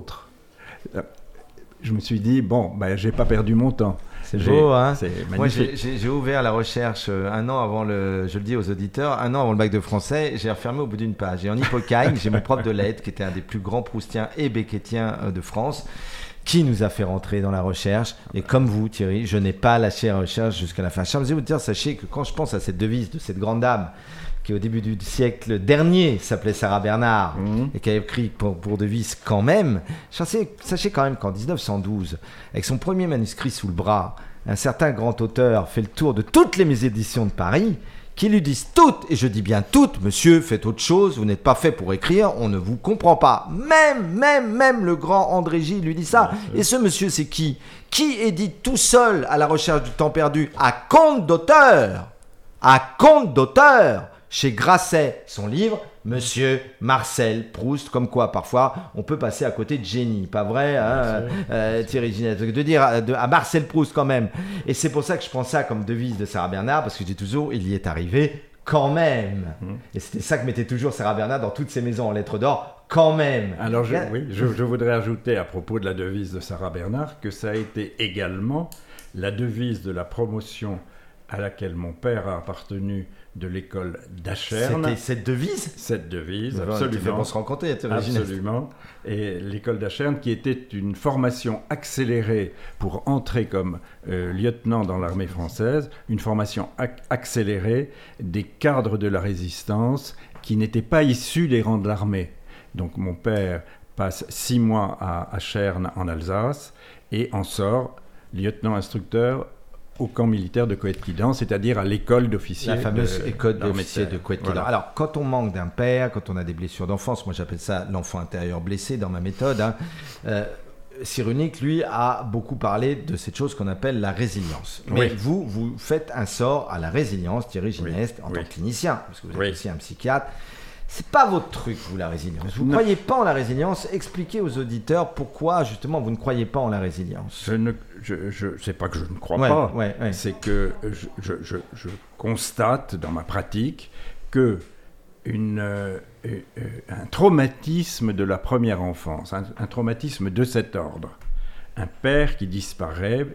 Je me suis dit « Bon, ben, j'ai pas perdu mon temps. » C'est J'ai- beau, hein. C'est Moi, j'ai, magnifique. j'ai- j'ai ouvert la recherche euh, un an avant le, je le dis aux auditeurs, un an avant le bac de français, j'ai refermé au bout d'une page. Et en hypocagne, j'ai mon prof de lettres, qui était un des plus grands proustiens et beckettiens euh, de France, qui nous a fait rentrer dans la recherche. Et comme vous, Thierry, je n'ai pas lâché la recherche jusqu'à la fin. Chers auditeurs, sachez que quand je pense à cette devise de cette grande dame, qui au début du siècle dernier s'appelait Sarah Bernard, Mhm. et qui a écrit pour, pour devise quand même, sachez, sachez quand même qu'en dix-neuf cent douze, avec son premier manuscrit sous le bras, un certain grand auteur fait le tour de toutes les maisons d'édition de Paris, qui lui disent toutes, et je dis bien toutes, monsieur, faites autre chose, vous n'êtes pas fait pour écrire, on ne vous comprend pas. Même, même, même le grand André Gide lui dit ça. Et ce monsieur, c'est qui? Qui édite tout seul À la recherche du temps perdu, à compte d'auteur, à compte d'auteur, chez Grasset, son livre, Monsieur Marcel Proust, comme quoi parfois on peut passer à côté de génie, pas vrai, hein, euh, Thierry Ginette, de dire à, de- à Marcel Proust quand même. Et c'est pour ça que je prends ça comme devise de Sarah Bernard, parce que j'ai toujours, il y est arrivé quand même. Mmh. Et c'était ça que mettait toujours Sarah Bernard dans toutes ses maisons en lettres d'or, quand même. Alors, je, Bien- oui, je, je voudrais ajouter à propos de la devise de Sarah Bernard que ça a été également la devise de la promotion à laquelle mon père a appartenu de l'école d'Acherne. C'était cette devise. Cette devise, Tu fais absolument. pour se rencontrer, Thierry Ginette. Absolument. Et l'école d'Acherne, qui était une formation accélérée pour entrer comme euh, lieutenant dans l'armée française, une formation ac- accélérée des cadres de la résistance qui n'étaient pas issus des rangs de l'armée. Donc mon père passe six mois à, à Cherne, en Alsace, et en sort lieutenant-instructeur au camp militaire de Coët-Quidan, c'est-à-dire à l'école d'officiers. La fameuse de, école d'officiers de Coët-Quidan. Voilà. Alors, quand on manque d'un père, quand on a des blessures d'enfance, moi j'appelle ça l'enfant intérieur blessé dans ma méthode, hein, euh, Cyrulnik, lui, a beaucoup parlé de cette chose qu'on appelle la résilience. Mais oui. vous, vous faites un sort à la résilience, Thierry Gineste, oui. en oui. tant que clinicien, parce que vous êtes oui. aussi un psychiatre. C'est pas votre truc, vous, la résilience. Vous ne non. croyez pas en la résilience. Expliquez aux auditeurs pourquoi, justement, vous ne croyez pas en la résilience. Je ne, je, je, c'est pas que je ne crois ouais, pas, ouais, ouais. c'est que je, je, je, je constate dans ma pratique que une, euh, euh, un traumatisme de la première enfance, un, un traumatisme de cet ordre, un père qui disparaît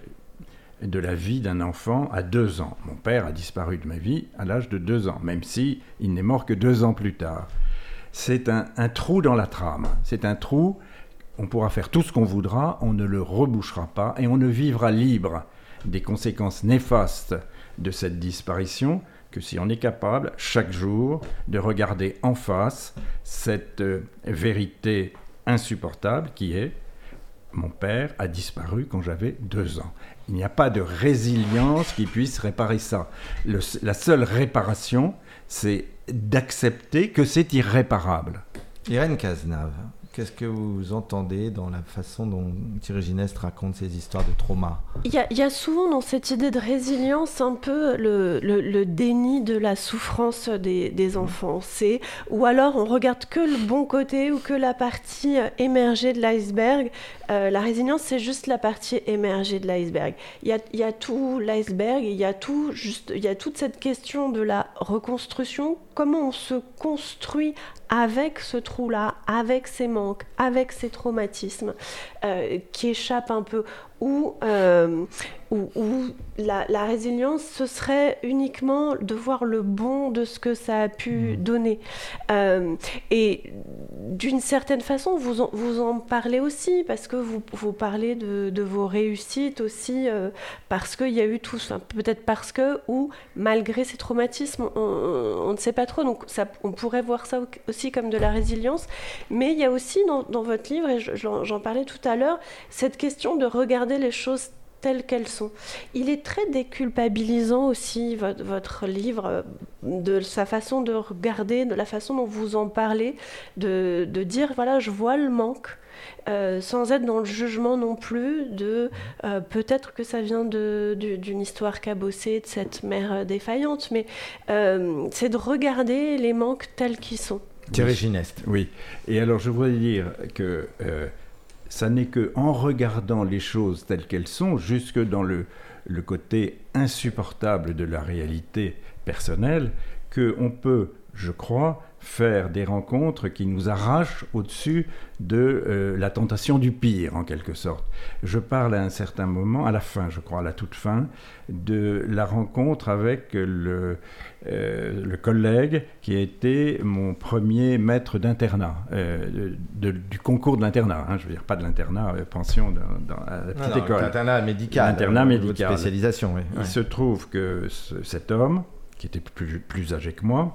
de la vie d'un enfant à deux ans. Mon père a disparu de ma vie à l'âge de deux ans, même si il n'est mort que deux ans plus tard. C'est un, un trou dans la trame. C'est un trou, on pourra faire tout ce qu'on voudra, on ne le rebouchera pas et on ne vivra libre des conséquences néfastes de cette disparition que si on est capable, chaque jour, de regarder en face cette euh, vérité insupportable qui est « Mon père a disparu quand j'avais deux ans ». Il n'y a pas de résilience qui puisse réparer ça. Le, la seule réparation, c'est d'accepter que c'est irréparable. Irène Cazenave, qu'est-ce que vous entendez dans la façon dont Thierry Gineste raconte ces histoires de trauma ? Il y, a, il y a souvent dans cette idée de résilience un peu le, le, le déni de la souffrance des, des enfants. C'est, ou alors on regarde que le bon côté ou que la partie émergée de l'iceberg. Euh, la résilience, c'est juste la partie émergée de l'iceberg. Il y a, il y a tout l'iceberg, il y a tout, juste, il y a toute cette question de la reconstruction. Comment on se construit avec ce trou-là, avec ces manques, avec ces traumatismes euh, qui échappent un peu, où, euh, où, où la, la résilience, ce serait uniquement de voir le bon de ce que ça a pu donner. Euh, et d'une certaine façon, vous en, vous en parlez aussi, parce que vous, vous parlez de, de vos réussites aussi, euh, parce qu'il y a eu tout ça, peut-être parce que, ou malgré ces traumatismes, on, on, on ne sait pas trop, donc ça, on pourrait voir ça aussi comme de la résilience, mais il y a aussi dans, dans votre livre, et j'en, j'en parlais tout à l'heure, cette question de regarder les choses telles qu'elles sont. Il est très déculpabilisant aussi, votre, votre livre, de sa façon de regarder, de la façon dont vous en parlez, de, de dire, voilà, je vois le manque, euh, sans être dans le jugement non plus, de euh, peut-être que ça vient de, de, d'une histoire cabossée, de cette mère défaillante, mais euh, c'est de regarder les manques tels qu'ils sont. Thierry Gineste. Oui, et alors je voudrais dire que euh, ça n'est qu'en regardant les choses telles qu'elles sont, jusque dans le, le côté insupportable de la réalité personnelle, qu'on peut, je crois, faire des rencontres qui nous arrachent au-dessus de euh, la tentation du pire, en quelque sorte. Je parle à un certain moment, à la fin, je crois, à la toute fin, de la rencontre avec le, euh, le collègue qui a été mon premier maître d'internat, euh, de, de, du concours de l'internat, hein, je veux dire, pas de l'internat, euh, pension dans, dans à la petite non, école. L'internat médical. L'internat médical. Spécialisation, oui. Il ouais. se trouve que ce, cet homme, qui était plus, plus âgé que moi,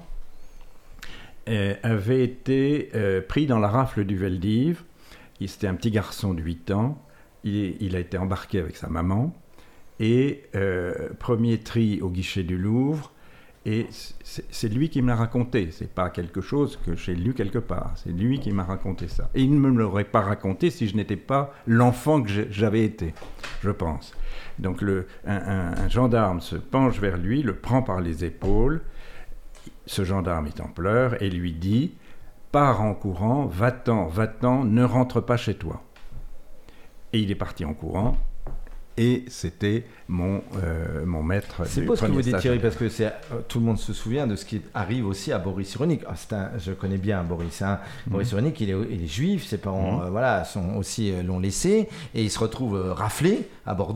Euh, avait été euh, pris dans la rafle du Veldiv. Il, c'était un petit garçon de huit ans. Il, il a été embarqué avec sa maman. Et euh, premier tri au guichet du Louvre. Et c'est, c'est lui qui me l'a raconté. C'est pas quelque chose que j'ai lu quelque part. C'est lui qui m'a raconté ça. Et il ne me l'aurait pas raconté si je n'étais pas l'enfant que j'avais été, je pense. Donc le, un, un, un gendarme se penche vers lui, le prend par les épaules. Ce gendarme est en pleurs et lui dit « Pars en courant, va-t'en, va-t'en, ne rentre pas chez toi. » Et il est parti en courant et c'était mon, euh, mon maître. C'est beau ce que vous dites, Thierry, parce que c'est, euh, tout le monde se souvient de ce qui arrive aussi à Boris Cyrulnik. Ah, c'est un, je connais bien Boris. Hein. Mmh. Boris Cyrulnik, il est, il est juif, ses parents mmh. euh, voilà, sont aussi, euh, l'ont laissé et il se retrouve euh, raflé à Bordeaux.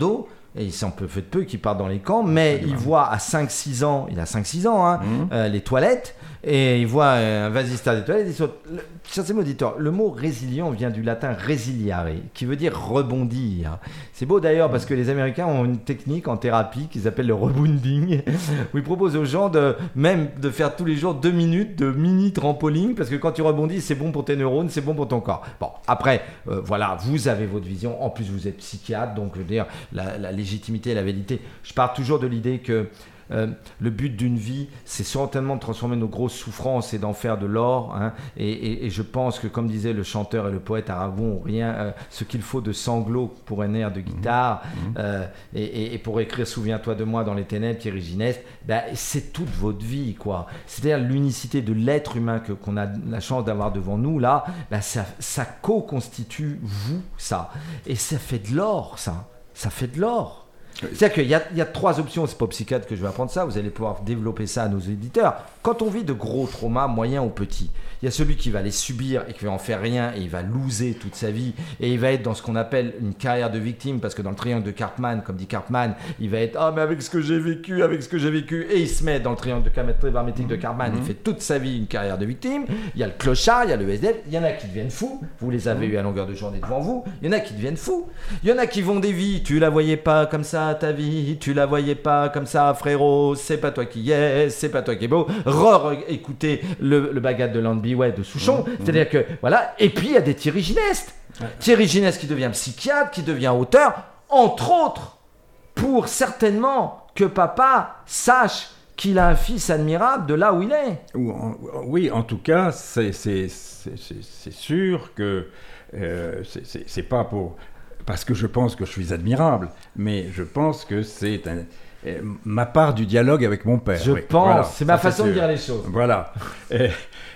et il s'en peut fait de peu qu'il part dans les camps, mais Absolument. il voit à cinq six ans, il a cinq six ans, hein, Mmh. euh, les toilettes, et il voit un vasistas des toilettes, il saute. Le, chers auditeurs, le mot résilient vient du latin resiliare, qui veut dire rebondir. C'est beau d'ailleurs parce que les Américains ont une technique en thérapie qu'ils appellent le rebounding, où ils proposent aux gens de même de faire tous les jours deux minutes de mini trampoline, parce que quand tu rebondis, c'est bon pour tes neurones, c'est bon pour ton corps. Bon, après, euh, voilà, vous avez votre vision, en plus vous êtes psychiatre, donc je veux dire, la, la légitimité et la validité. Je pars toujours de l'idée que Euh, le but d'une vie, c'est certainement de transformer nos grosses souffrances et d'en faire de l'or. Hein, et, et, et je pense que, comme disait le chanteur et le poète Aragon, rien, euh, ce qu'il faut de sanglots pour un air de guitare, mmh. euh, et, et, et pour écrire Souviens-toi de moi dans les ténèbres, Thierry Gineste, ben, c'est toute votre vie, quoi. C'est-à-dire l'unicité de l'être humain que, qu'on a la chance d'avoir devant nous, là, ben, ça, ça co-constitue vous, ça. Et ça fait de l'or, ça. Ça fait de l'or. C'est-à-dire qu'il y a, il y a trois options, c'est pas au psychiatre que je vais apprendre ça, vous allez pouvoir développer ça à nos éditeurs. Quand on vit de gros traumas, moyens ou petits, il y a celui qui va les subir et qui va en faire rien et il va loser toute sa vie et il va être dans ce qu'on appelle une carrière de victime, parce que dans le triangle de Karpman, comme dit Karpman, il va être « Ah, mais avec ce que j'ai vécu, avec ce que j'ai vécu » et il se met dans le triangle de hermétique de Karpman, mmh. il fait toute sa vie une carrière de victime. Il y a le clochard, il y a le S D F, il y en a qui deviennent fous, vous les avez mmh. eu à longueur de journée devant vous, il y en a qui deviennent fous, il y en a qui vont des vies, tu la voyais pas comme ça ta vie, tu la voyais pas comme ça frérot, c'est pas toi qui y es, c'est pas toi qui est beau, re écoutez le, le bagat de Landby ouais, de Souchon, mmh, c'est à dire que voilà, et puis il y a des Thierry Gineste ouais. Thierry Gineste qui devient psychiatre, qui devient auteur, entre autres pour certainement que papa sache qu'il a un fils admirable de là où il est. Oui, en tout cas c'est, c'est, c'est, c'est, c'est sûr que euh, c'est, c'est, c'est pas pour parce que je pense que je suis admirable, mais je pense que c'est un, euh, ma part du dialogue avec mon père. Je oui. pense, voilà, c'est ma façon c'est de dire les choses. Voilà. et,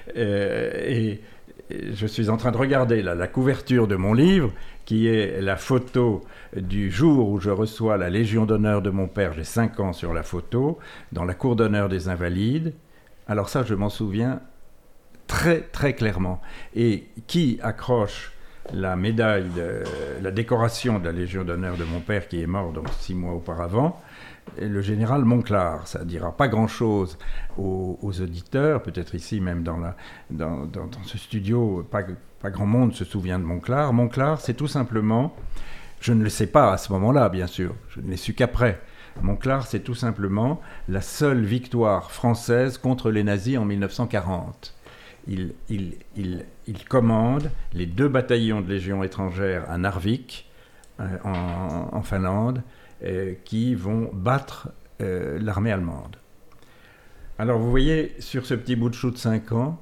et, et je suis en train de regarder là, la couverture de mon livre, qui est la photo du jour où je reçois la Légion d'honneur de mon père. J'ai cinq ans sur la photo, dans la cour d'honneur des Invalides. Alors ça, je m'en souviens très, très clairement. Et qui accroche la médaille, de, la décoration de la Légion d'honneur de mon père qui est mort donc six mois auparavant, le général Monclar. Ça ne dira pas grand-chose aux, aux auditeurs, peut-être ici même dans, la, dans, dans, dans ce studio, pas, pas grand monde se souvient de Monclar. Monclar, c'est tout simplement, je ne le sais pas à ce moment-là bien sûr, je ne l'ai su qu'après, Monclar, c'est tout simplement la seule victoire française contre les nazis en dix-neuf cent quarante. Il, il, il, il commande les deux bataillons de Légion étrangère à Narvik, euh, en, en Finlande, euh, qui vont battre euh, l'armée allemande. Alors vous voyez, sur ce petit bout de chou de cinq ans,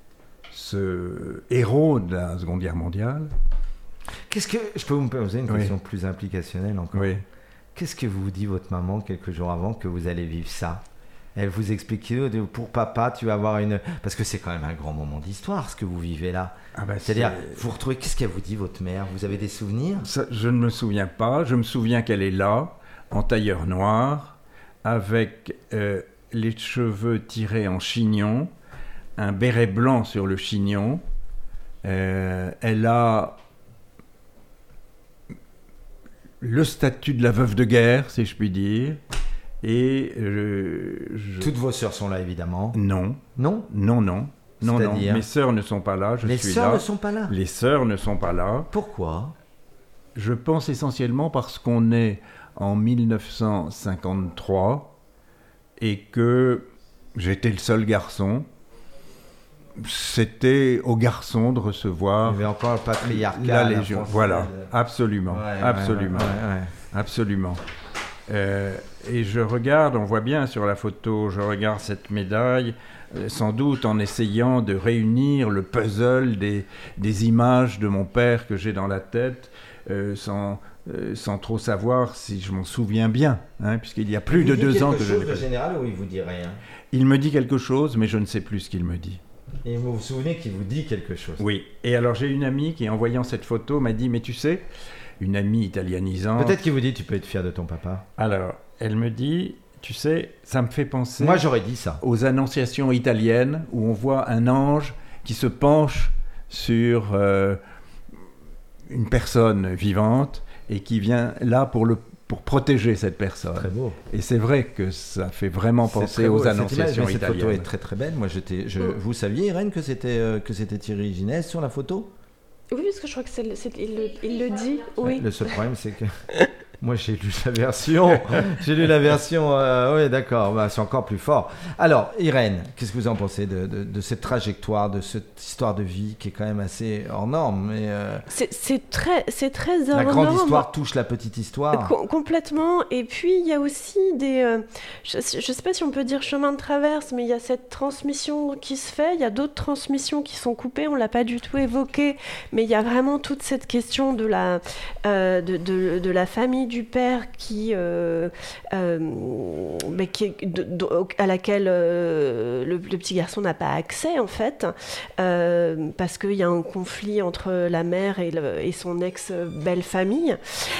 ce héros de la Seconde Guerre mondiale... Qu'est-ce que... Je peux vous poser une question oui. plus implicationnelle encore. Oui. Qu'est-ce que vous dit votre maman quelques jours avant que vous allez vivre ça ? Elle vous explique pour papa, tu vas avoir une... Parce que c'est quand même un grand moment d'histoire, ce que vous vivez là. Ah bah C'est-à-dire, c'est... vous retrouvez... Qu'est-ce qu'elle vous dit, votre mère ? Vous avez des souvenirs ? Ça, je ne me souviens pas. Je me souviens qu'elle est là, en tailleur noir, avec euh, les cheveux tirés en chignon, un béret blanc sur le chignon. Euh, elle a le statut de la veuve de guerre, si je puis dire. Et euh, je... Toutes vos sœurs sont là, évidemment. Non. Non ? Non, non. Non, non. C'est-à-dire ? Mes sœurs ne sont pas là, je Les suis sœurs là. ne sont pas là ? Les sœurs ne sont pas là. Pourquoi ? Je pense essentiellement parce qu'on est en dix-neuf cent cinquante-trois et que j'étais le seul garçon. C'était aux garçons de recevoir... Il y avait encore le patriarcat. La Légion, voilà, absolument, ouais, absolument, ouais, ouais, ouais. absolument. Euh, et je regarde, on voit bien sur la photo, je regarde cette médaille, euh, sans doute en essayant de réunir le puzzle des, des images de mon père que j'ai dans la tête, euh, sans, euh, sans trop savoir si je m'en souviens bien, hein, puisqu'il y a plus il de deux ans que je l'ai l'ai pas. fait. Général, ou il vous dit rien ? Il me dit quelque chose, mais je ne sais plus ce qu'il me dit. Et vous vous souvenez qu'il vous dit quelque chose ? Oui. Et alors j'ai une amie qui, en voyant cette photo, m'a dit, mais tu sais, une amie italianisante... Peut-être qu'il vous dit, tu peux être fier de ton papa. Alors, elle me dit, tu sais, ça me fait penser... Moi, j'aurais dit ça. Aux annonciations italiennes, où on voit un ange qui se penche sur euh, une personne vivante et qui vient là pour le pour protéger cette personne. Très beau. Et c'est vrai que ça fait vraiment C'est penser très beau, aux cette annonciations image, mais italiennes. Cette photo est très très belle. Moi, j'étais, je, Mm. vous saviez, Irène, que c'était euh, que c'était Thierry Ginès sur la photo? Oui, parce que je crois que c'est, le- c'est- il, le, il le dit, oui. Le seul problème, c'est que moi, j'ai lu la version. J'ai lu la version. Euh, oui, d'accord. Bah, c'est encore plus fort. Alors, Irène, qu'est-ce que vous en pensez de, de, de cette trajectoire, de cette histoire de vie qui est quand même assez hors norme, mais euh, C'est, c'est très, c'est très la hors grande norme. histoire touche la petite histoire. Com- complètement. Et puis, il y a aussi des... euh, je ne sais pas si on peut dire chemin de traverse, mais il y a cette transmission qui se fait. Il y a d'autres transmissions qui sont coupées. On ne l'a pas du tout évoqué. Mais il y a vraiment toute cette question de la, euh, de, de, de la famille du père qui, euh, euh, mais qui est- de- de- à laquelle euh, le, le petit garçon n'a pas accès, en fait. Euh, parce qu'il y a un conflit entre la mère et, le- et son ex-belle-famille.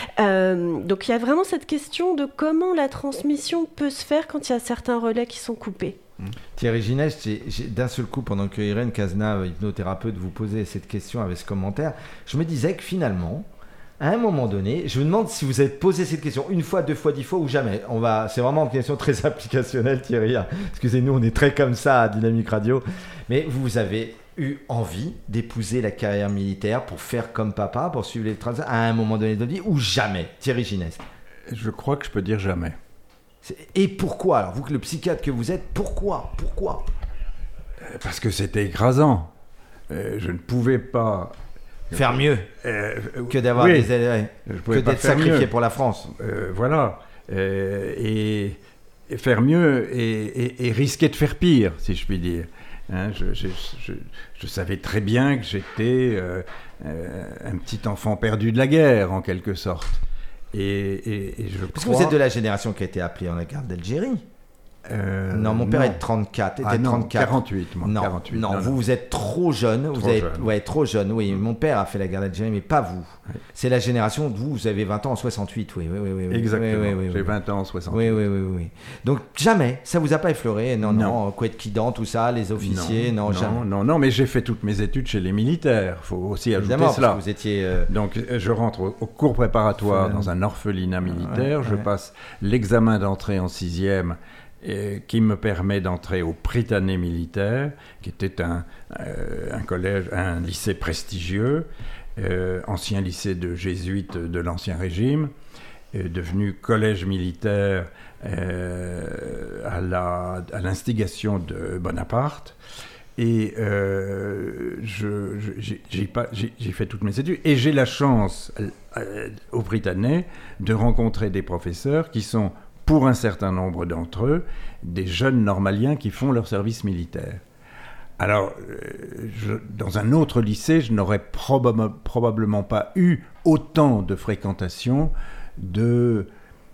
Euh, donc il y a vraiment cette question de comment la transmission peut se faire quand il y a certains relais qui sont coupés. Thierry Ginès, j'ai, j'ai- d'un seul coup, pendant que Irène Cazenave, hypnothérapeute, vous posait cette question avec ce commentaire, je me disais que finalement, à un moment donné, je me demande si vous avez posé cette question une fois, deux fois, dix fois ou jamais. On va, c'est vraiment une question très applicationnelle, Thierry. Excusez-nous, on est très comme ça à Dynamique Radio. Mais vous avez eu envie d'épouser la carrière militaire pour faire comme papa, pour suivre les traces à un moment donné de votre vie, ou jamais, Thierry Ginès? Je crois que je peux dire jamais. C'est- Et pourquoi? Alors, vous, le psychiatre que vous êtes, pourquoi? Pourquoi? Parce que c'était écrasant. Euh, je ne pouvais pas... Faire mieux Euh, que d'avoir oui, des ouais, je que pouvais pas d'être faire sacrifié mieux. pour la France. Euh, voilà. Euh, et, et faire mieux et, et- et risquer de faire pire, si je puis dire. Hein, je, je- je- je savais très bien que j'étais euh, euh, un petit enfant perdu de la guerre, en quelque sorte. Et, et- et je Parce que crois... vous êtes de la génération qui a été appelée en la guerre d'Algérie. Euh, non, mon père est de trente-quatre. Était Ah non, trente-quatre. quarante-huit, moi. Non, quarante-huit. non, vous, vous êtes trop jeune. Trop vous avez, jeune. Ouais, trop jeune, oui. Mon père a fait la guerre d'Algérie, mais pas vous. Ouais. C'est la génération de vous, vous avez vingt ans en soixante-huit, oui, oui, oui. oui, oui. Exactement. Oui, oui, oui, J'ai oui. vingt ans en soixante-huit. Oui, oui, oui, oui, oui. Donc, jamais, ça vous a pas effleuré? Non, non, Non. Couette Quidan, tout ça, les officiers, non, non, jamais. non, non, non, mais j'ai fait toutes mes études chez les militaires. Il faut aussi ajouter Évidemment, cela. parce que vous étiez... euh, Donc, euh, je rentre au, au cours préparatoire Orphelinat. dans un orphelinat militaire. Ouais, je ouais. passe l'examen d'entrée en sixième et, qui me permet d'entrer au Prytanée militaire, qui était un, euh, un collège, un lycée prestigieux, euh, ancien lycée de jésuites de l'Ancien Régime, euh, devenu collège militaire euh, à, la, à l'instigation de Bonaparte. Et euh, je, je- j'ai, j'ai pas- j'ai- j'ai fait toutes mes études. Et j'ai la chance, euh, au Prytanée, de rencontrer des professeurs qui sont, pour un certain nombre d'entre eux, des jeunes normaliens qui font leur service militaire. Alors, euh, je- dans un autre lycée, je n'aurais probab- probablement pas eu autant de fréquentation de...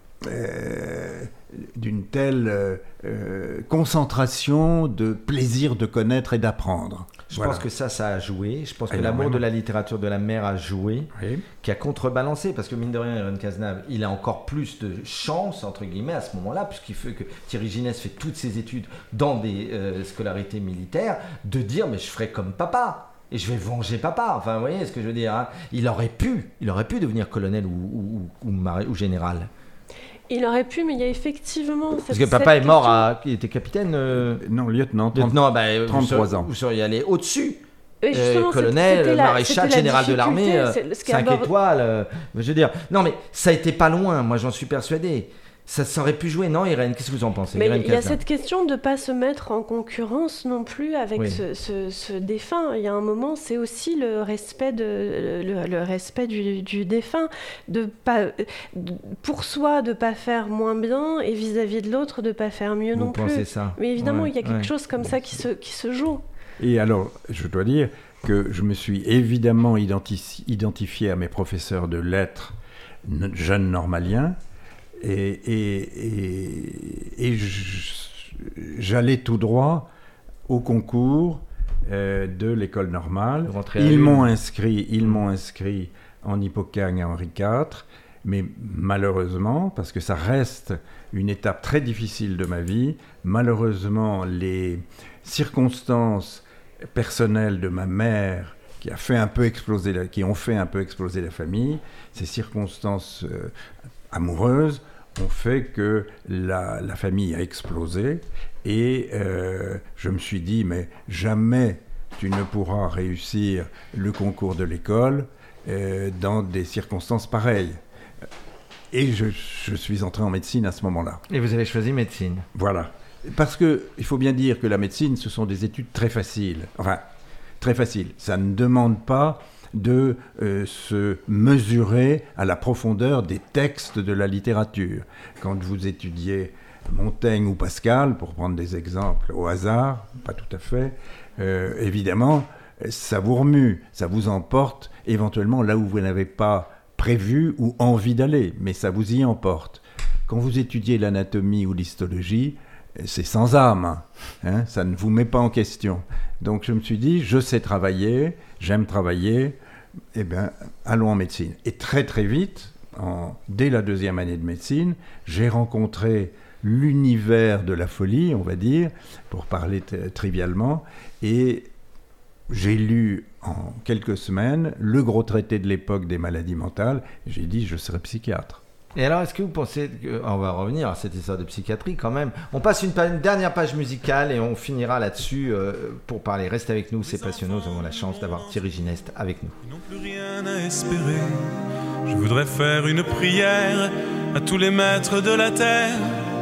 euh, d'une telle euh, euh, concentration de plaisir de connaître et d'apprendre. Je Voilà. pense que ça, ça a joué. Je pense que Énormément. l'amour de la littérature de la mère a joué, Oui. qui a contrebalancé, parce que mine de rien, Irène Cazenave, il a encore plus de chance, entre guillemets, à ce moment-là, puisqu'il fait que Thierry Ginès fait toutes ses études dans des euh, scolarités militaires, de dire, mais je ferai comme papa. Et je vais venger papa. Enfin, vous voyez ce que je veux dire, hein. Il aurait pu, il aurait pu devenir colonel ou, ou, ou, ou mara- ou général. Il aurait pu, mais il y a effectivement... Parce que papa est mort, à, il était capitaine, euh, Non, lieutenant. trente lieutenant, bah, vous trente-trois seriez- ans. Vous seriez allé au-dessus. Oui, justement, Euh, colonel, c'était la- maréchal, c'était la général de l'armée, difficulté, euh, c'est- ce qui cinq aborde- étoiles. euh, je veux dire, non mais ça a été pas loin, moi j'en suis persuadé. Ça aurait pu jouer, non Irène? Qu'est-ce que vous en pensez? Mais Irène il y a Cazenave. cette question de ne pas se mettre en concurrence non plus avec Oui. ce, ce- ce défunt. Il y a un moment, c'est aussi le respect, de, le, le respect du, du défunt. De pas, de- pour soi, de ne pas faire moins bien et vis-à-vis de l'autre, de ne pas faire mieux Vous non pensez plus. ça? Mais évidemment, Ouais, il y a quelque ouais. chose comme ça qui se, qui se joue. Et alors, je dois dire que je me suis évidemment identifi- identifié à mes professeurs de lettres n- jeunes normaliens, et, et, et, et j- j'allais tout droit au concours euh, de l'école normale. Vous rentrez à Ils l'une. m'ont inscrit, ils m'ont inscrit en Hippocagne à Henri quatre, mais malheureusement, parce que ça reste une étape très difficile de ma vie, malheureusement, les circonstances personnelles de ma mère qui a fait un peu exploser la, qui ont fait un peu exploser la famille, ces circonstances euh, amoureuses ont fait que la, la famille a explosé et euh, je me suis dit, mais jamais tu ne pourras réussir le concours de l'école euh, dans des circonstances pareilles. Et je, je suis entré en médecine à ce moment-là. Et vous avez choisi médecine. Voilà. Parce qu'il faut bien dire que la médecine, ce sont des études très faciles. Enfin, très faciles. Ça ne demande pas de euh, se mesurer à la profondeur des textes de la littérature. Quand vous étudiez Montaigne ou Pascal, pour prendre des exemples au hasard, pas tout à fait, euh, évidemment, ça vous remue, ça vous emporte éventuellement là où vous n'avez pas prévu ou envie d'aller, mais ça vous y emporte. Quand vous étudiez l'anatomie ou l'histologie, c'est sans âme, hein, ça ne vous met pas en question. Donc je me suis dit, je sais travailler, j'aime travailler, eh bien, allons en médecine. Et très très vite, en, dès la deuxième année de médecine, j'ai rencontré l'univers de la folie, on va dire, pour parler t- trivialement, et j'ai lu en quelques semaines le gros traité de l'époque des maladies mentales, et j'ai dit, je serai psychiatre. Et alors, est-ce que vous pensez que... On va revenir à cette histoire de psychiatrie quand même. On passe une, pa- une dernière page musicale et on finira là-dessus euh, pour parler. Restez avec nous, c'est passionnant. Nous avons la chance d'avoir Thierry Gineste avec nous. Ils n'ont plus rien à espérer. Je voudrais faire une prière à tous les maîtres de la terre,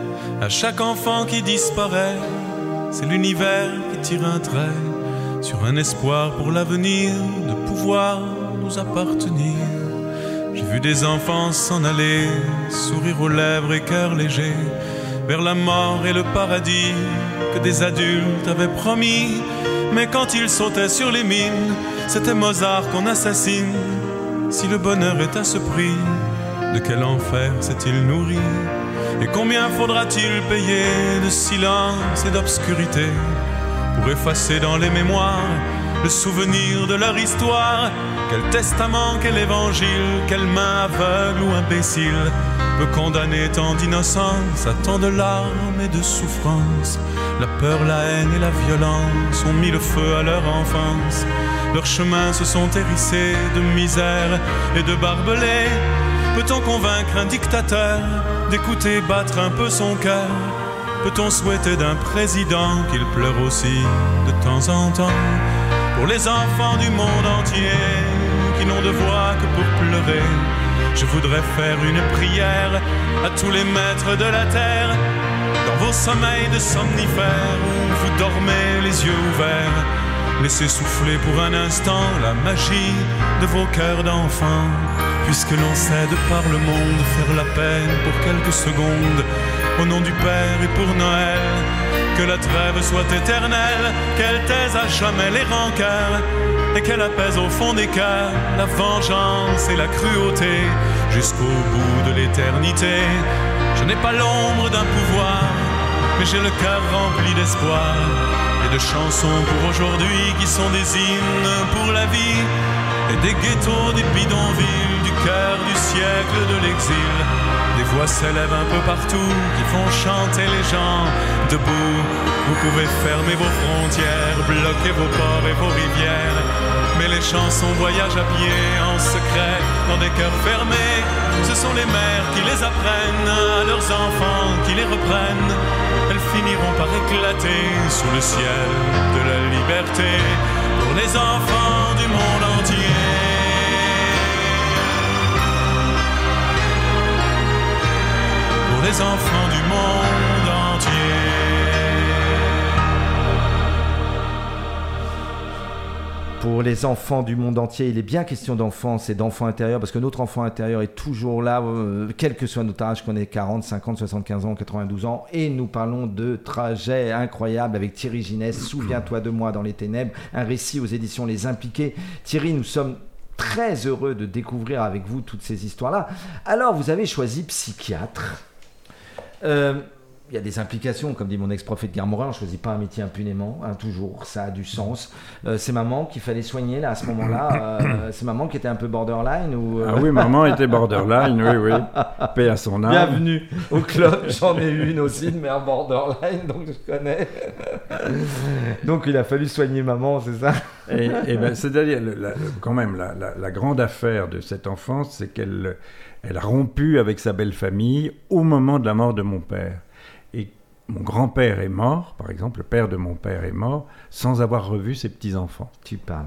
à chaque enfant qui disparaît. C'est l'univers qui tire un trait sur un espoir pour l'avenir, de pouvoir nous appartenir. J'ai vu des enfants s'en aller, sourire aux lèvres et cœur léger, vers la mort et le paradis que des adultes avaient promis. Mais quand ils sautaient sur les mines, c'était Mozart qu'on assassine. Si le bonheur est à ce prix, de quel enfer s'est-il nourri? Et combien faudra-t-il payer de silence et d'obscurité pour effacer dans les mémoires le souvenir de leur histoire? Quel testament, quel évangile, quelle main aveugle ou imbécile peut condamner tant d'innocence à tant de larmes et de souffrances? La peur, la haine et la violence ont mis le feu à leur enfance. Leurs chemins se sont hérissés de misère et de barbelés. Peut-on convaincre un dictateur d'écouter battre un peu son cœur? Peut-on souhaiter d'un président qu'il pleure aussi de temps en temps pour les enfants du monde entier qui n'ont de voix que pour pleurer? Je voudrais faire une prière à tous les maîtres de la terre, dans vos sommeils de somnifères où vous dormez les yeux ouverts. Laissez souffler pour un instant la magie de vos cœurs d'enfants, puisque l'on sait de par le monde faire la peine pour quelques secondes, au nom du Père et pour Noël. Que la trêve soit éternelle, qu'elle taise à jamais les rancœurs, et qu'elle apaise au fond des cœurs la vengeance et la cruauté, jusqu'au bout de l'éternité. Je n'ai pas l'ombre d'un pouvoir, mais j'ai le cœur rempli d'espoir, et de chansons pour aujourd'hui qui sont des hymnes pour la vie, et des ghettos, des bidonvilles, du cœur du siècle de l'exil. Des voix s'élèvent un peu partout qui font chanter les gens debout. Vous pouvez fermer vos frontières, bloquer vos ports et vos rivières, mais les chansons voyagent à pied en secret dans des cœurs fermés. Ce sont les mères qui les apprennent à leurs enfants qui les reprennent. Elles finiront par éclater sous le ciel de la liberté pour les enfants du monde entier. Pour les enfants du monde entier. Pour les enfants du monde entier, il est bien question d'enfance et d'enfant intérieur, parce que notre enfant intérieur est toujours là, euh, quel que soit notre âge, qu'on ait quarante, cinquante, soixante-quinze ans, quatre-vingt-douze ans, et nous parlons de trajets incroyables avec Thierry Gineste, Souviens-toi de moi dans les ténèbres, un récit aux éditions Les Impliqués. Thierry, nous sommes très heureux de découvrir avec vous toutes ces histoires-là. Alors, vous avez choisi psychiatre. Euh, il y a des implications, comme dit mon ex-prof Edgar Morin, on ne choisit pas un métier impunément, hein, toujours, ça a du sens. Euh, c'est maman qu'il fallait soigner là, à ce moment-là, euh, c'est maman qui était un peu borderline ou, euh... Ah oui, maman était borderline, oui, oui, paix à son âme. Bienvenue au club, j'en ai une aussi de mère borderline, donc je connais. Donc il a fallu soigner maman, c'est ça? Et, et ben, c'est-à-dire, le, la, quand même, la, la, la grande affaire de cette enfance, c'est qu'elle elle a rompu avec sa belle famille au moment de la mort de mon père. Et mon grand-père est mort, par exemple, le père de mon père est mort, sans avoir revu ses petits-enfants. Tu parles.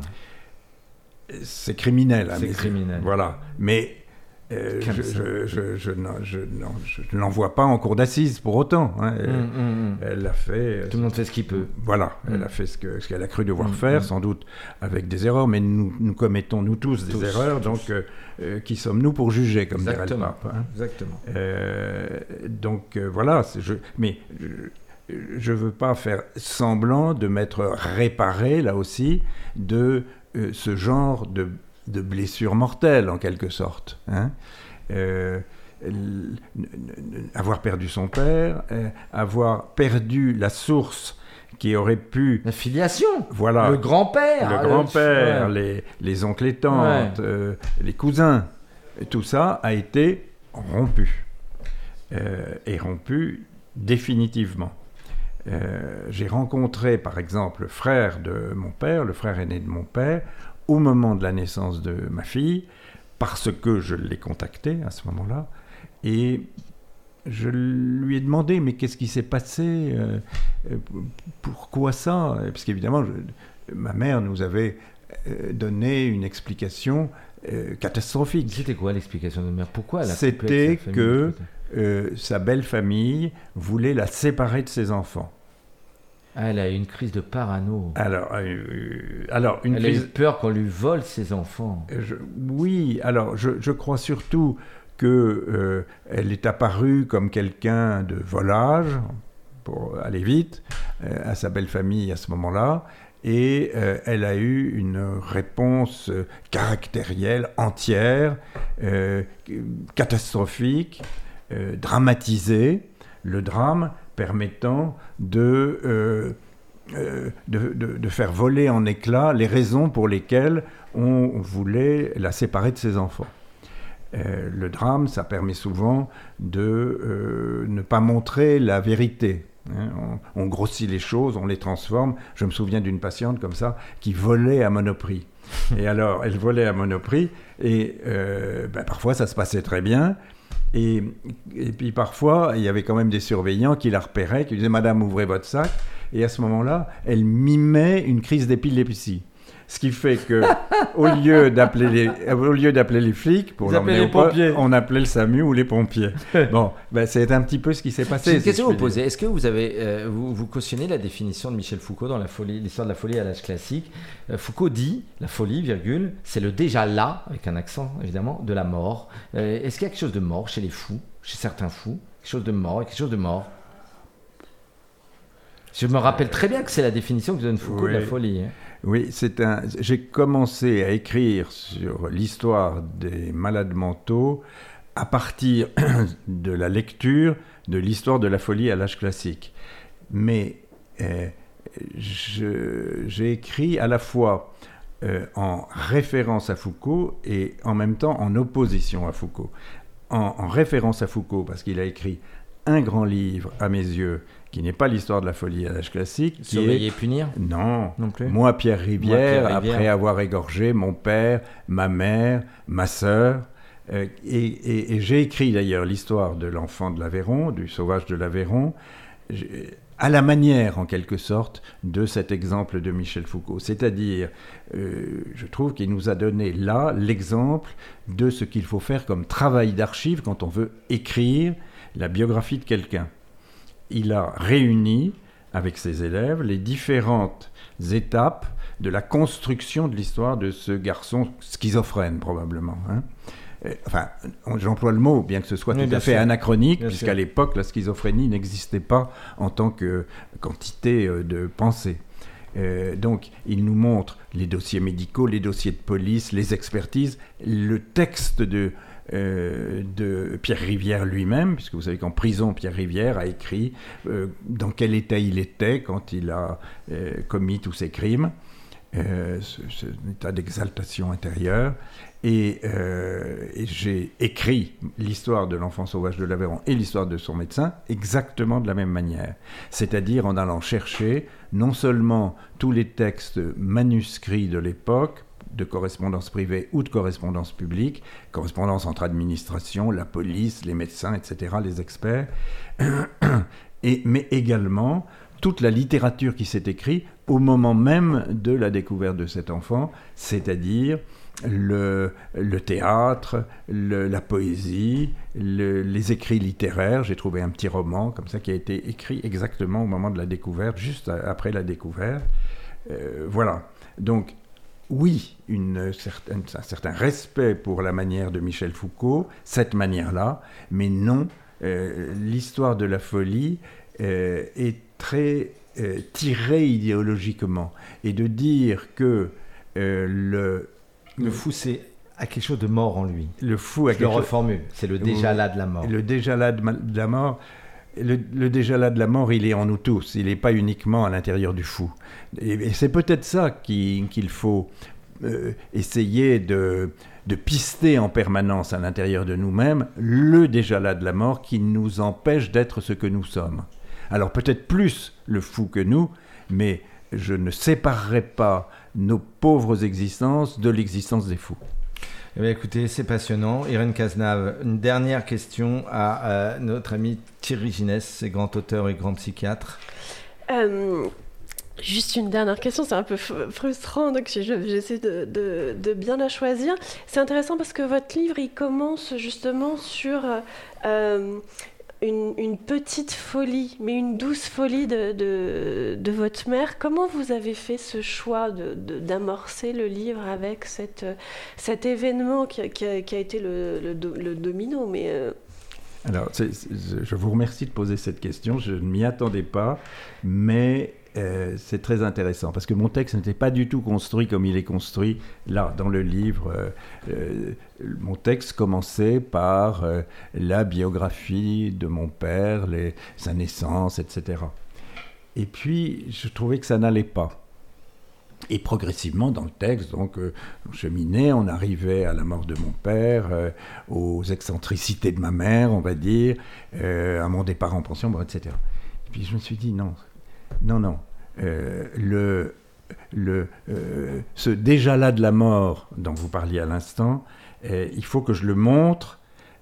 C'est criminel. C'est hein, criminel. Mais, voilà. Mais euh, je, je, je, je, non, je, non, je ne l'envoie pas en cour d'assises pour autant. Hein. Elle, mmh, mmh. elle a fait... Tout le monde fait ce qu'il peut. Voilà. Mmh. Elle a fait ce, que, ce qu'elle a cru devoir mmh, faire, mmh. sans doute avec des erreurs, mais nous, nous commettons, nous tous, des tous, erreurs. Tous. Donc, euh, euh, qui sommes-nous pour juger, comme dirait le pape, hein. Exactement. Euh, donc, euh, voilà. C'est, je, mais... Je ne veux pas faire semblant de m'être réparé, là aussi, de euh, ce genre de, de blessure mortelle, en quelque sorte. Hein. Euh, l- n- n- avoir perdu son père, euh, avoir perdu la source qui aurait pu... La filiation. Voilà. Le grand-père. Le ah, grand-père, le... les, les oncles et tantes, ouais. euh, les cousins. Tout ça a été rompu. Euh, et rompu définitivement. Euh, j'ai rencontré, par exemple, le frère de mon père, le frère aîné de mon père, au moment de la naissance de ma fille, parce que je l'ai contacté à ce moment-là, et je lui ai demandé, mais qu'est-ce qui s'est passé euh, pourquoi ça? Parce qu'évidemment, je, ma mère nous avait euh, donné une explication euh, catastrophique. C'était quoi l'explication de ma mère? Pourquoi elle a C'était que... Euh, sa belle famille voulait la séparer de ses enfants. Ah, elle a eu une crise de parano. Alors, euh, alors une elle crise... a eu peur qu'on lui vole ses enfants. Je, oui, alors je, je crois surtout qu'elle euh, est apparue comme quelqu'un de volage, pour aller vite, euh, à sa belle famille à ce moment-là, et euh, elle a eu une réponse euh, caractérielle, entière, euh, catastrophique, Euh, dramatisé, le drame permettant de, euh, euh, de, de, de faire voler en éclats les raisons pour lesquelles on voulait la séparer de ses enfants. Euh, le drame, ça permet souvent de euh, ne pas montrer la vérité. Hein, on, on grossit les choses, on les transforme. Je me souviens d'une patiente comme ça qui volait à Monoprix. Et alors, elle volait à Monoprix et euh, ben, parfois ça se passait très bien. Et, et puis parfois, il y avait quand même des surveillants qui la repéraient, qui disaient « Madame, ouvrez votre sac ». Et à ce moment-là, elle mimait une crise d'épilepsie. Ce qui fait qu'au lieu d'appeler les, au lieu d'appeler les flics, pour l'emmener au poste, on appelait le SAMU ou les pompiers. Bon, ben, c'est un petit peu ce qui s'est passé. C'est une question à vous poser. Est-ce que vous, avez, euh, vous, vous cautionnez la définition de Michel Foucault dans la folie, l'histoire de la folie à l'âge classique? euh, Foucault dit, la folie, virgule, c'est le déjà là, avec un accent évidemment, de la mort. Euh, est-ce qu'il y a quelque chose de mort chez les fous, chez certains fous? Quelque chose de mort, quelque chose de mort? Je me rappelle très bien que c'est la définition que donne Foucault oui. de la folie. Hein. Oui, c'est un... j'ai commencé à écrire sur l'histoire des malades mentaux à partir de la lecture de l'histoire de la folie à l'âge classique. Mais euh, je, j'ai écrit à la fois euh, en référence à Foucault et en même temps en opposition à Foucault. En, en référence à Foucault, parce qu'il a écrit un grand livre, à mes yeux, qui n'est pas l'histoire de la folie à l'âge classique. Surveiller est... et punir? Non. Non plus. Moi, Pierre Rivière, Moi, Pierre Rivière, après avoir égorgé mon père, ma mère, ma sœur. Euh, et, et, et j'ai écrit d'ailleurs l'histoire de l'enfant de l'Aveyron, du sauvage de l'Aveyron, à la manière, en quelque sorte, de cet exemple de Michel Foucault. C'est-à-dire, euh, je trouve qu'il nous a donné là l'exemple de ce qu'il faut faire comme travail d'archive quand on veut écrire la biographie de quelqu'un. Il a réuni, avec ses élèves, les différentes étapes de la construction de l'histoire de ce garçon schizophrène, probablement. Hein. Enfin, j'emploie le mot, bien que ce soit oui, tout à fait sûr. anachronique, bien puisqu'à sûr. l'époque, la schizophrénie n'existait pas en tant que quantité de pensée. Euh, donc, il nous montre les dossiers médicaux, les dossiers de police, les expertises, le texte de, euh, de Pierre Rivière lui-même, puisque vous savez qu'en prison, Pierre Rivière a écrit euh, dans quel état il était quand il a euh, commis tous ces crimes, euh, ce, ce état d'exaltation intérieure. Et, euh, et j'ai écrit l'histoire de l'enfant sauvage de l'Aveyron et l'histoire de son médecin exactement de la même manière. C'est-à-dire en allant chercher non seulement tous les textes manuscrits de l'époque, de correspondance privée ou de correspondance publique, correspondance entre administration, la police, les médecins, et cetera, les experts, et, mais également toute la littérature qui s'est écrite au moment même de la découverte de cet enfant, c'est-à-dire Le, le théâtre, le, la poésie, le, les écrits littéraires. J'ai trouvé un petit roman comme ça qui a été écrit exactement au moment de la découverte, juste après la découverte. Euh, voilà. Donc, oui, une certaine, un certain respect pour la manière de Michel Foucault, cette manière-là, mais non, euh, l'histoire de la folie euh, est très euh, tirée idéologiquement. Et de dire que euh, le... Le fou, c'est a quelque chose de mort en lui. Le fou a Je quelque le reformule, c'est le déjà là de la mort. Le déjà là de, de la mort, le, le déjà là de la mort, il est en nous tous. Il n'est pas uniquement à l'intérieur du fou. Et, et c'est peut-être ça qui, qu'il faut euh, essayer de, de pister en permanence à l'intérieur de nous-mêmes, le déjà là de la mort qui nous empêche d'être ce que nous sommes. Alors peut-être plus le fou que nous, mais je ne séparerai pas nos pauvres existences de l'existence des fous. Eh bien, écoutez, c'est passionnant. Irène Cazenave, une dernière question à euh, notre ami Thierry Ginès, grand auteur et grand psychiatre. Euh, juste une dernière question, c'est un peu f- frustrant, donc j'essaie de, de, de bien la choisir. C'est intéressant parce que votre livre, il commence justement sur... Euh, Une, une petite folie, mais une douce folie de, de, de votre mère. Comment vous avez fait ce choix de, de, d'amorcer le livre avec cette, cet événement qui a, qui a, qui a été le, le, le domino mais euh... Alors, c'est, c'est, je vous remercie de poser cette question. Je ne m'y attendais pas, mais euh, c'est très intéressant parce que mon texte n'était pas du tout construit comme il est construit là, dans le livre. Euh, euh, mon texte commençait par euh, la biographie de mon père, les, sa naissance, et cetera. Et puis, je trouvais que ça n'allait pas. Et progressivement, dans le texte, donc, euh, on cheminait, on arrivait à la mort de mon père, euh, aux excentricités de ma mère, on va dire, euh, à mon départ en pension, bon, et cetera. Et puis je me suis dit, non, non, non, euh, le, le, euh, ce déjà-là de la mort dont vous parliez à l'instant, euh, il faut que je le montre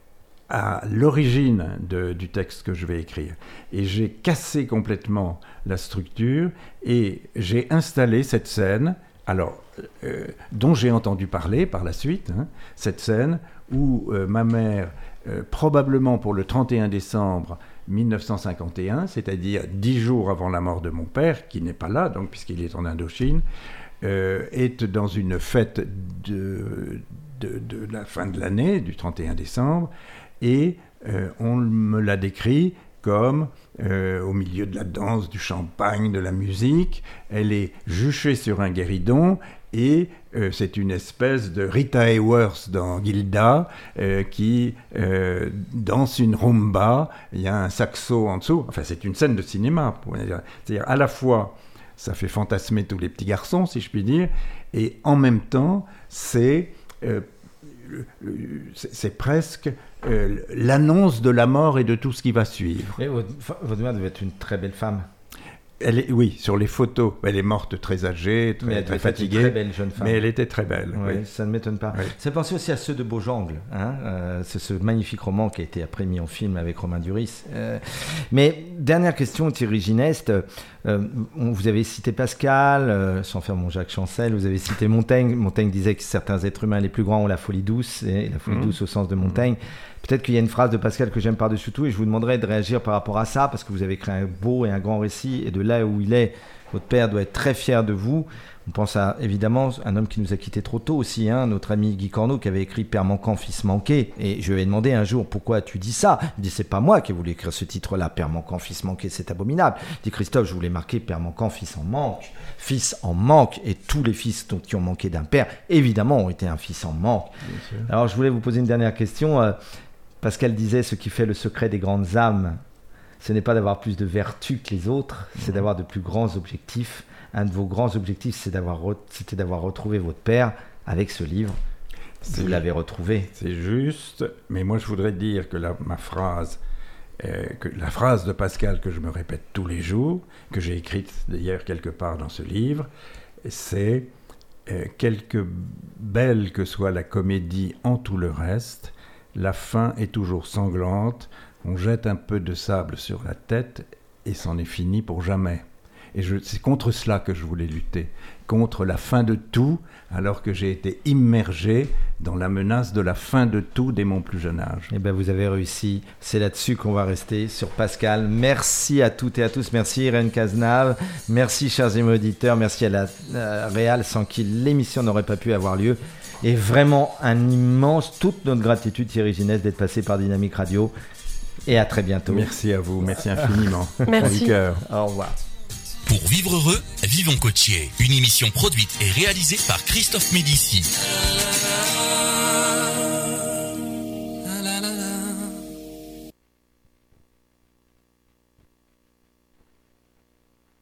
à l'origine de, du texte que je vais écrire. Et j'ai cassé complètement la structure et j'ai installé cette scène, alors, euh, dont j'ai entendu parler par la suite, hein, cette scène où euh, ma mère, euh, probablement pour le trente et un décembre mille neuf cent cinquante et un, c'est-à-dire dix jours avant la mort de mon père, qui n'est pas là, donc, puisqu'il est en Indochine, euh, est dans une fête de, de, de la fin de l'année, du trente et un décembre, et euh, on me l'a décrit comme euh, au milieu de la danse, du champagne, de la musique. Elle est juchée sur un guéridon et euh, c'est une espèce de Rita Hayworth dans Gilda euh, qui euh, danse une rumba. Il y a un saxo en dessous. Enfin, c'est une scène de cinéma. Pour dire. C'est-à-dire, à la fois, ça fait fantasmer tous les petits garçons, si je puis dire, et en même temps, c'est... Euh, C'est, c'est presque euh, l'annonce de la mort et de tout ce qui va suivre. Et votre, votre mère devait être une très belle femme. Elle est, oui, sur les photos, elle est morte très âgée, très, mais elle très fatiguée. Une très belle jeune femme. Mais elle était très belle. Oui, oui. Ça ne m'étonne pas. Oui. Ça fait penser aussi à ceux de Beaujangle. Hein euh, c'est ce magnifique roman qui a été après mis en film avec Romain Duris. Euh, mais dernière question, Thierry Gineste. Euh, vous avez cité Pascal, euh, sans faire mon Jacques Chancel. Vous avez cité Montaigne. Montaigne disait que certains êtres humains les plus grands ont la folie douce, et la folie mmh. douce au sens de Montaigne. Mmh. Peut-être qu'il y a une phrase de Pascal que j'aime par-dessus tout, et je vous demanderai de réagir par rapport à ça, parce que vous avez créé un beau et un grand récit, et de là où il est, Votre père doit être très fier de vous. On pense à, évidemment, un homme qui nous a quittés trop tôt aussi, hein, notre ami Guy Corneau, qui avait écrit « Père manquant, fils manqué ». Et je lui ai demandé un jour « Pourquoi tu dis ça ?» Il dit « C'est pas moi qui ai voulu écrire ce titre-là, Père manquant, fils manqué, c'est abominable. » Il dit « Christophe, je voulais marquer Père manquant, fils en manque. Fils en manque. » Et tous les fils donc, qui ont manqué d'un père, évidemment, ont été un fils en manque. Alors, je voulais vous poser une dernière question. Euh, Pascal disait « Ce qui fait le secret des grandes âmes, ce n'est pas d'avoir plus de vertus que les autres, c'est d'avoir de plus grands objectifs. » Un de vos grands objectifs, c'est d'avoir re... c'était d'avoir retrouvé votre père avec ce livre. C'est... Vous l'avez retrouvé. C'est juste, mais moi je voudrais dire que la, ma phrase, euh, que la phrase de Pascal que je me répète tous les jours, que j'ai écrite d'ailleurs quelque part dans ce livre, c'est euh, quelque belle que soit la comédie en tout le reste, la fin est toujours sanglante, on jette un peu de sable sur la tête et c'en est fini pour jamais. Et je, c'est contre cela que je voulais lutter, contre la fin de tout, alors que j'ai été immergé dans la menace de la fin de tout dès mon plus jeune âge. Eh bien, vous avez réussi. C'est là-dessus qu'on va rester, sur Pascal. Merci à toutes et à tous. Merci Irène Cazenave. Merci, chers auditeurs. Merci à la euh, Réal, sans qui l'émission n'aurait pas pu avoir lieu. Et vraiment, un immense, toute notre gratitude, Thierry Ginès, d'être passé par Dynamique Radio. Et à très bientôt. Merci à vous. Merci infiniment. Merci. Du cœur. Au revoir. Pour vivre heureux, vivons Côtier, une émission produite et réalisée par Christophe Médici.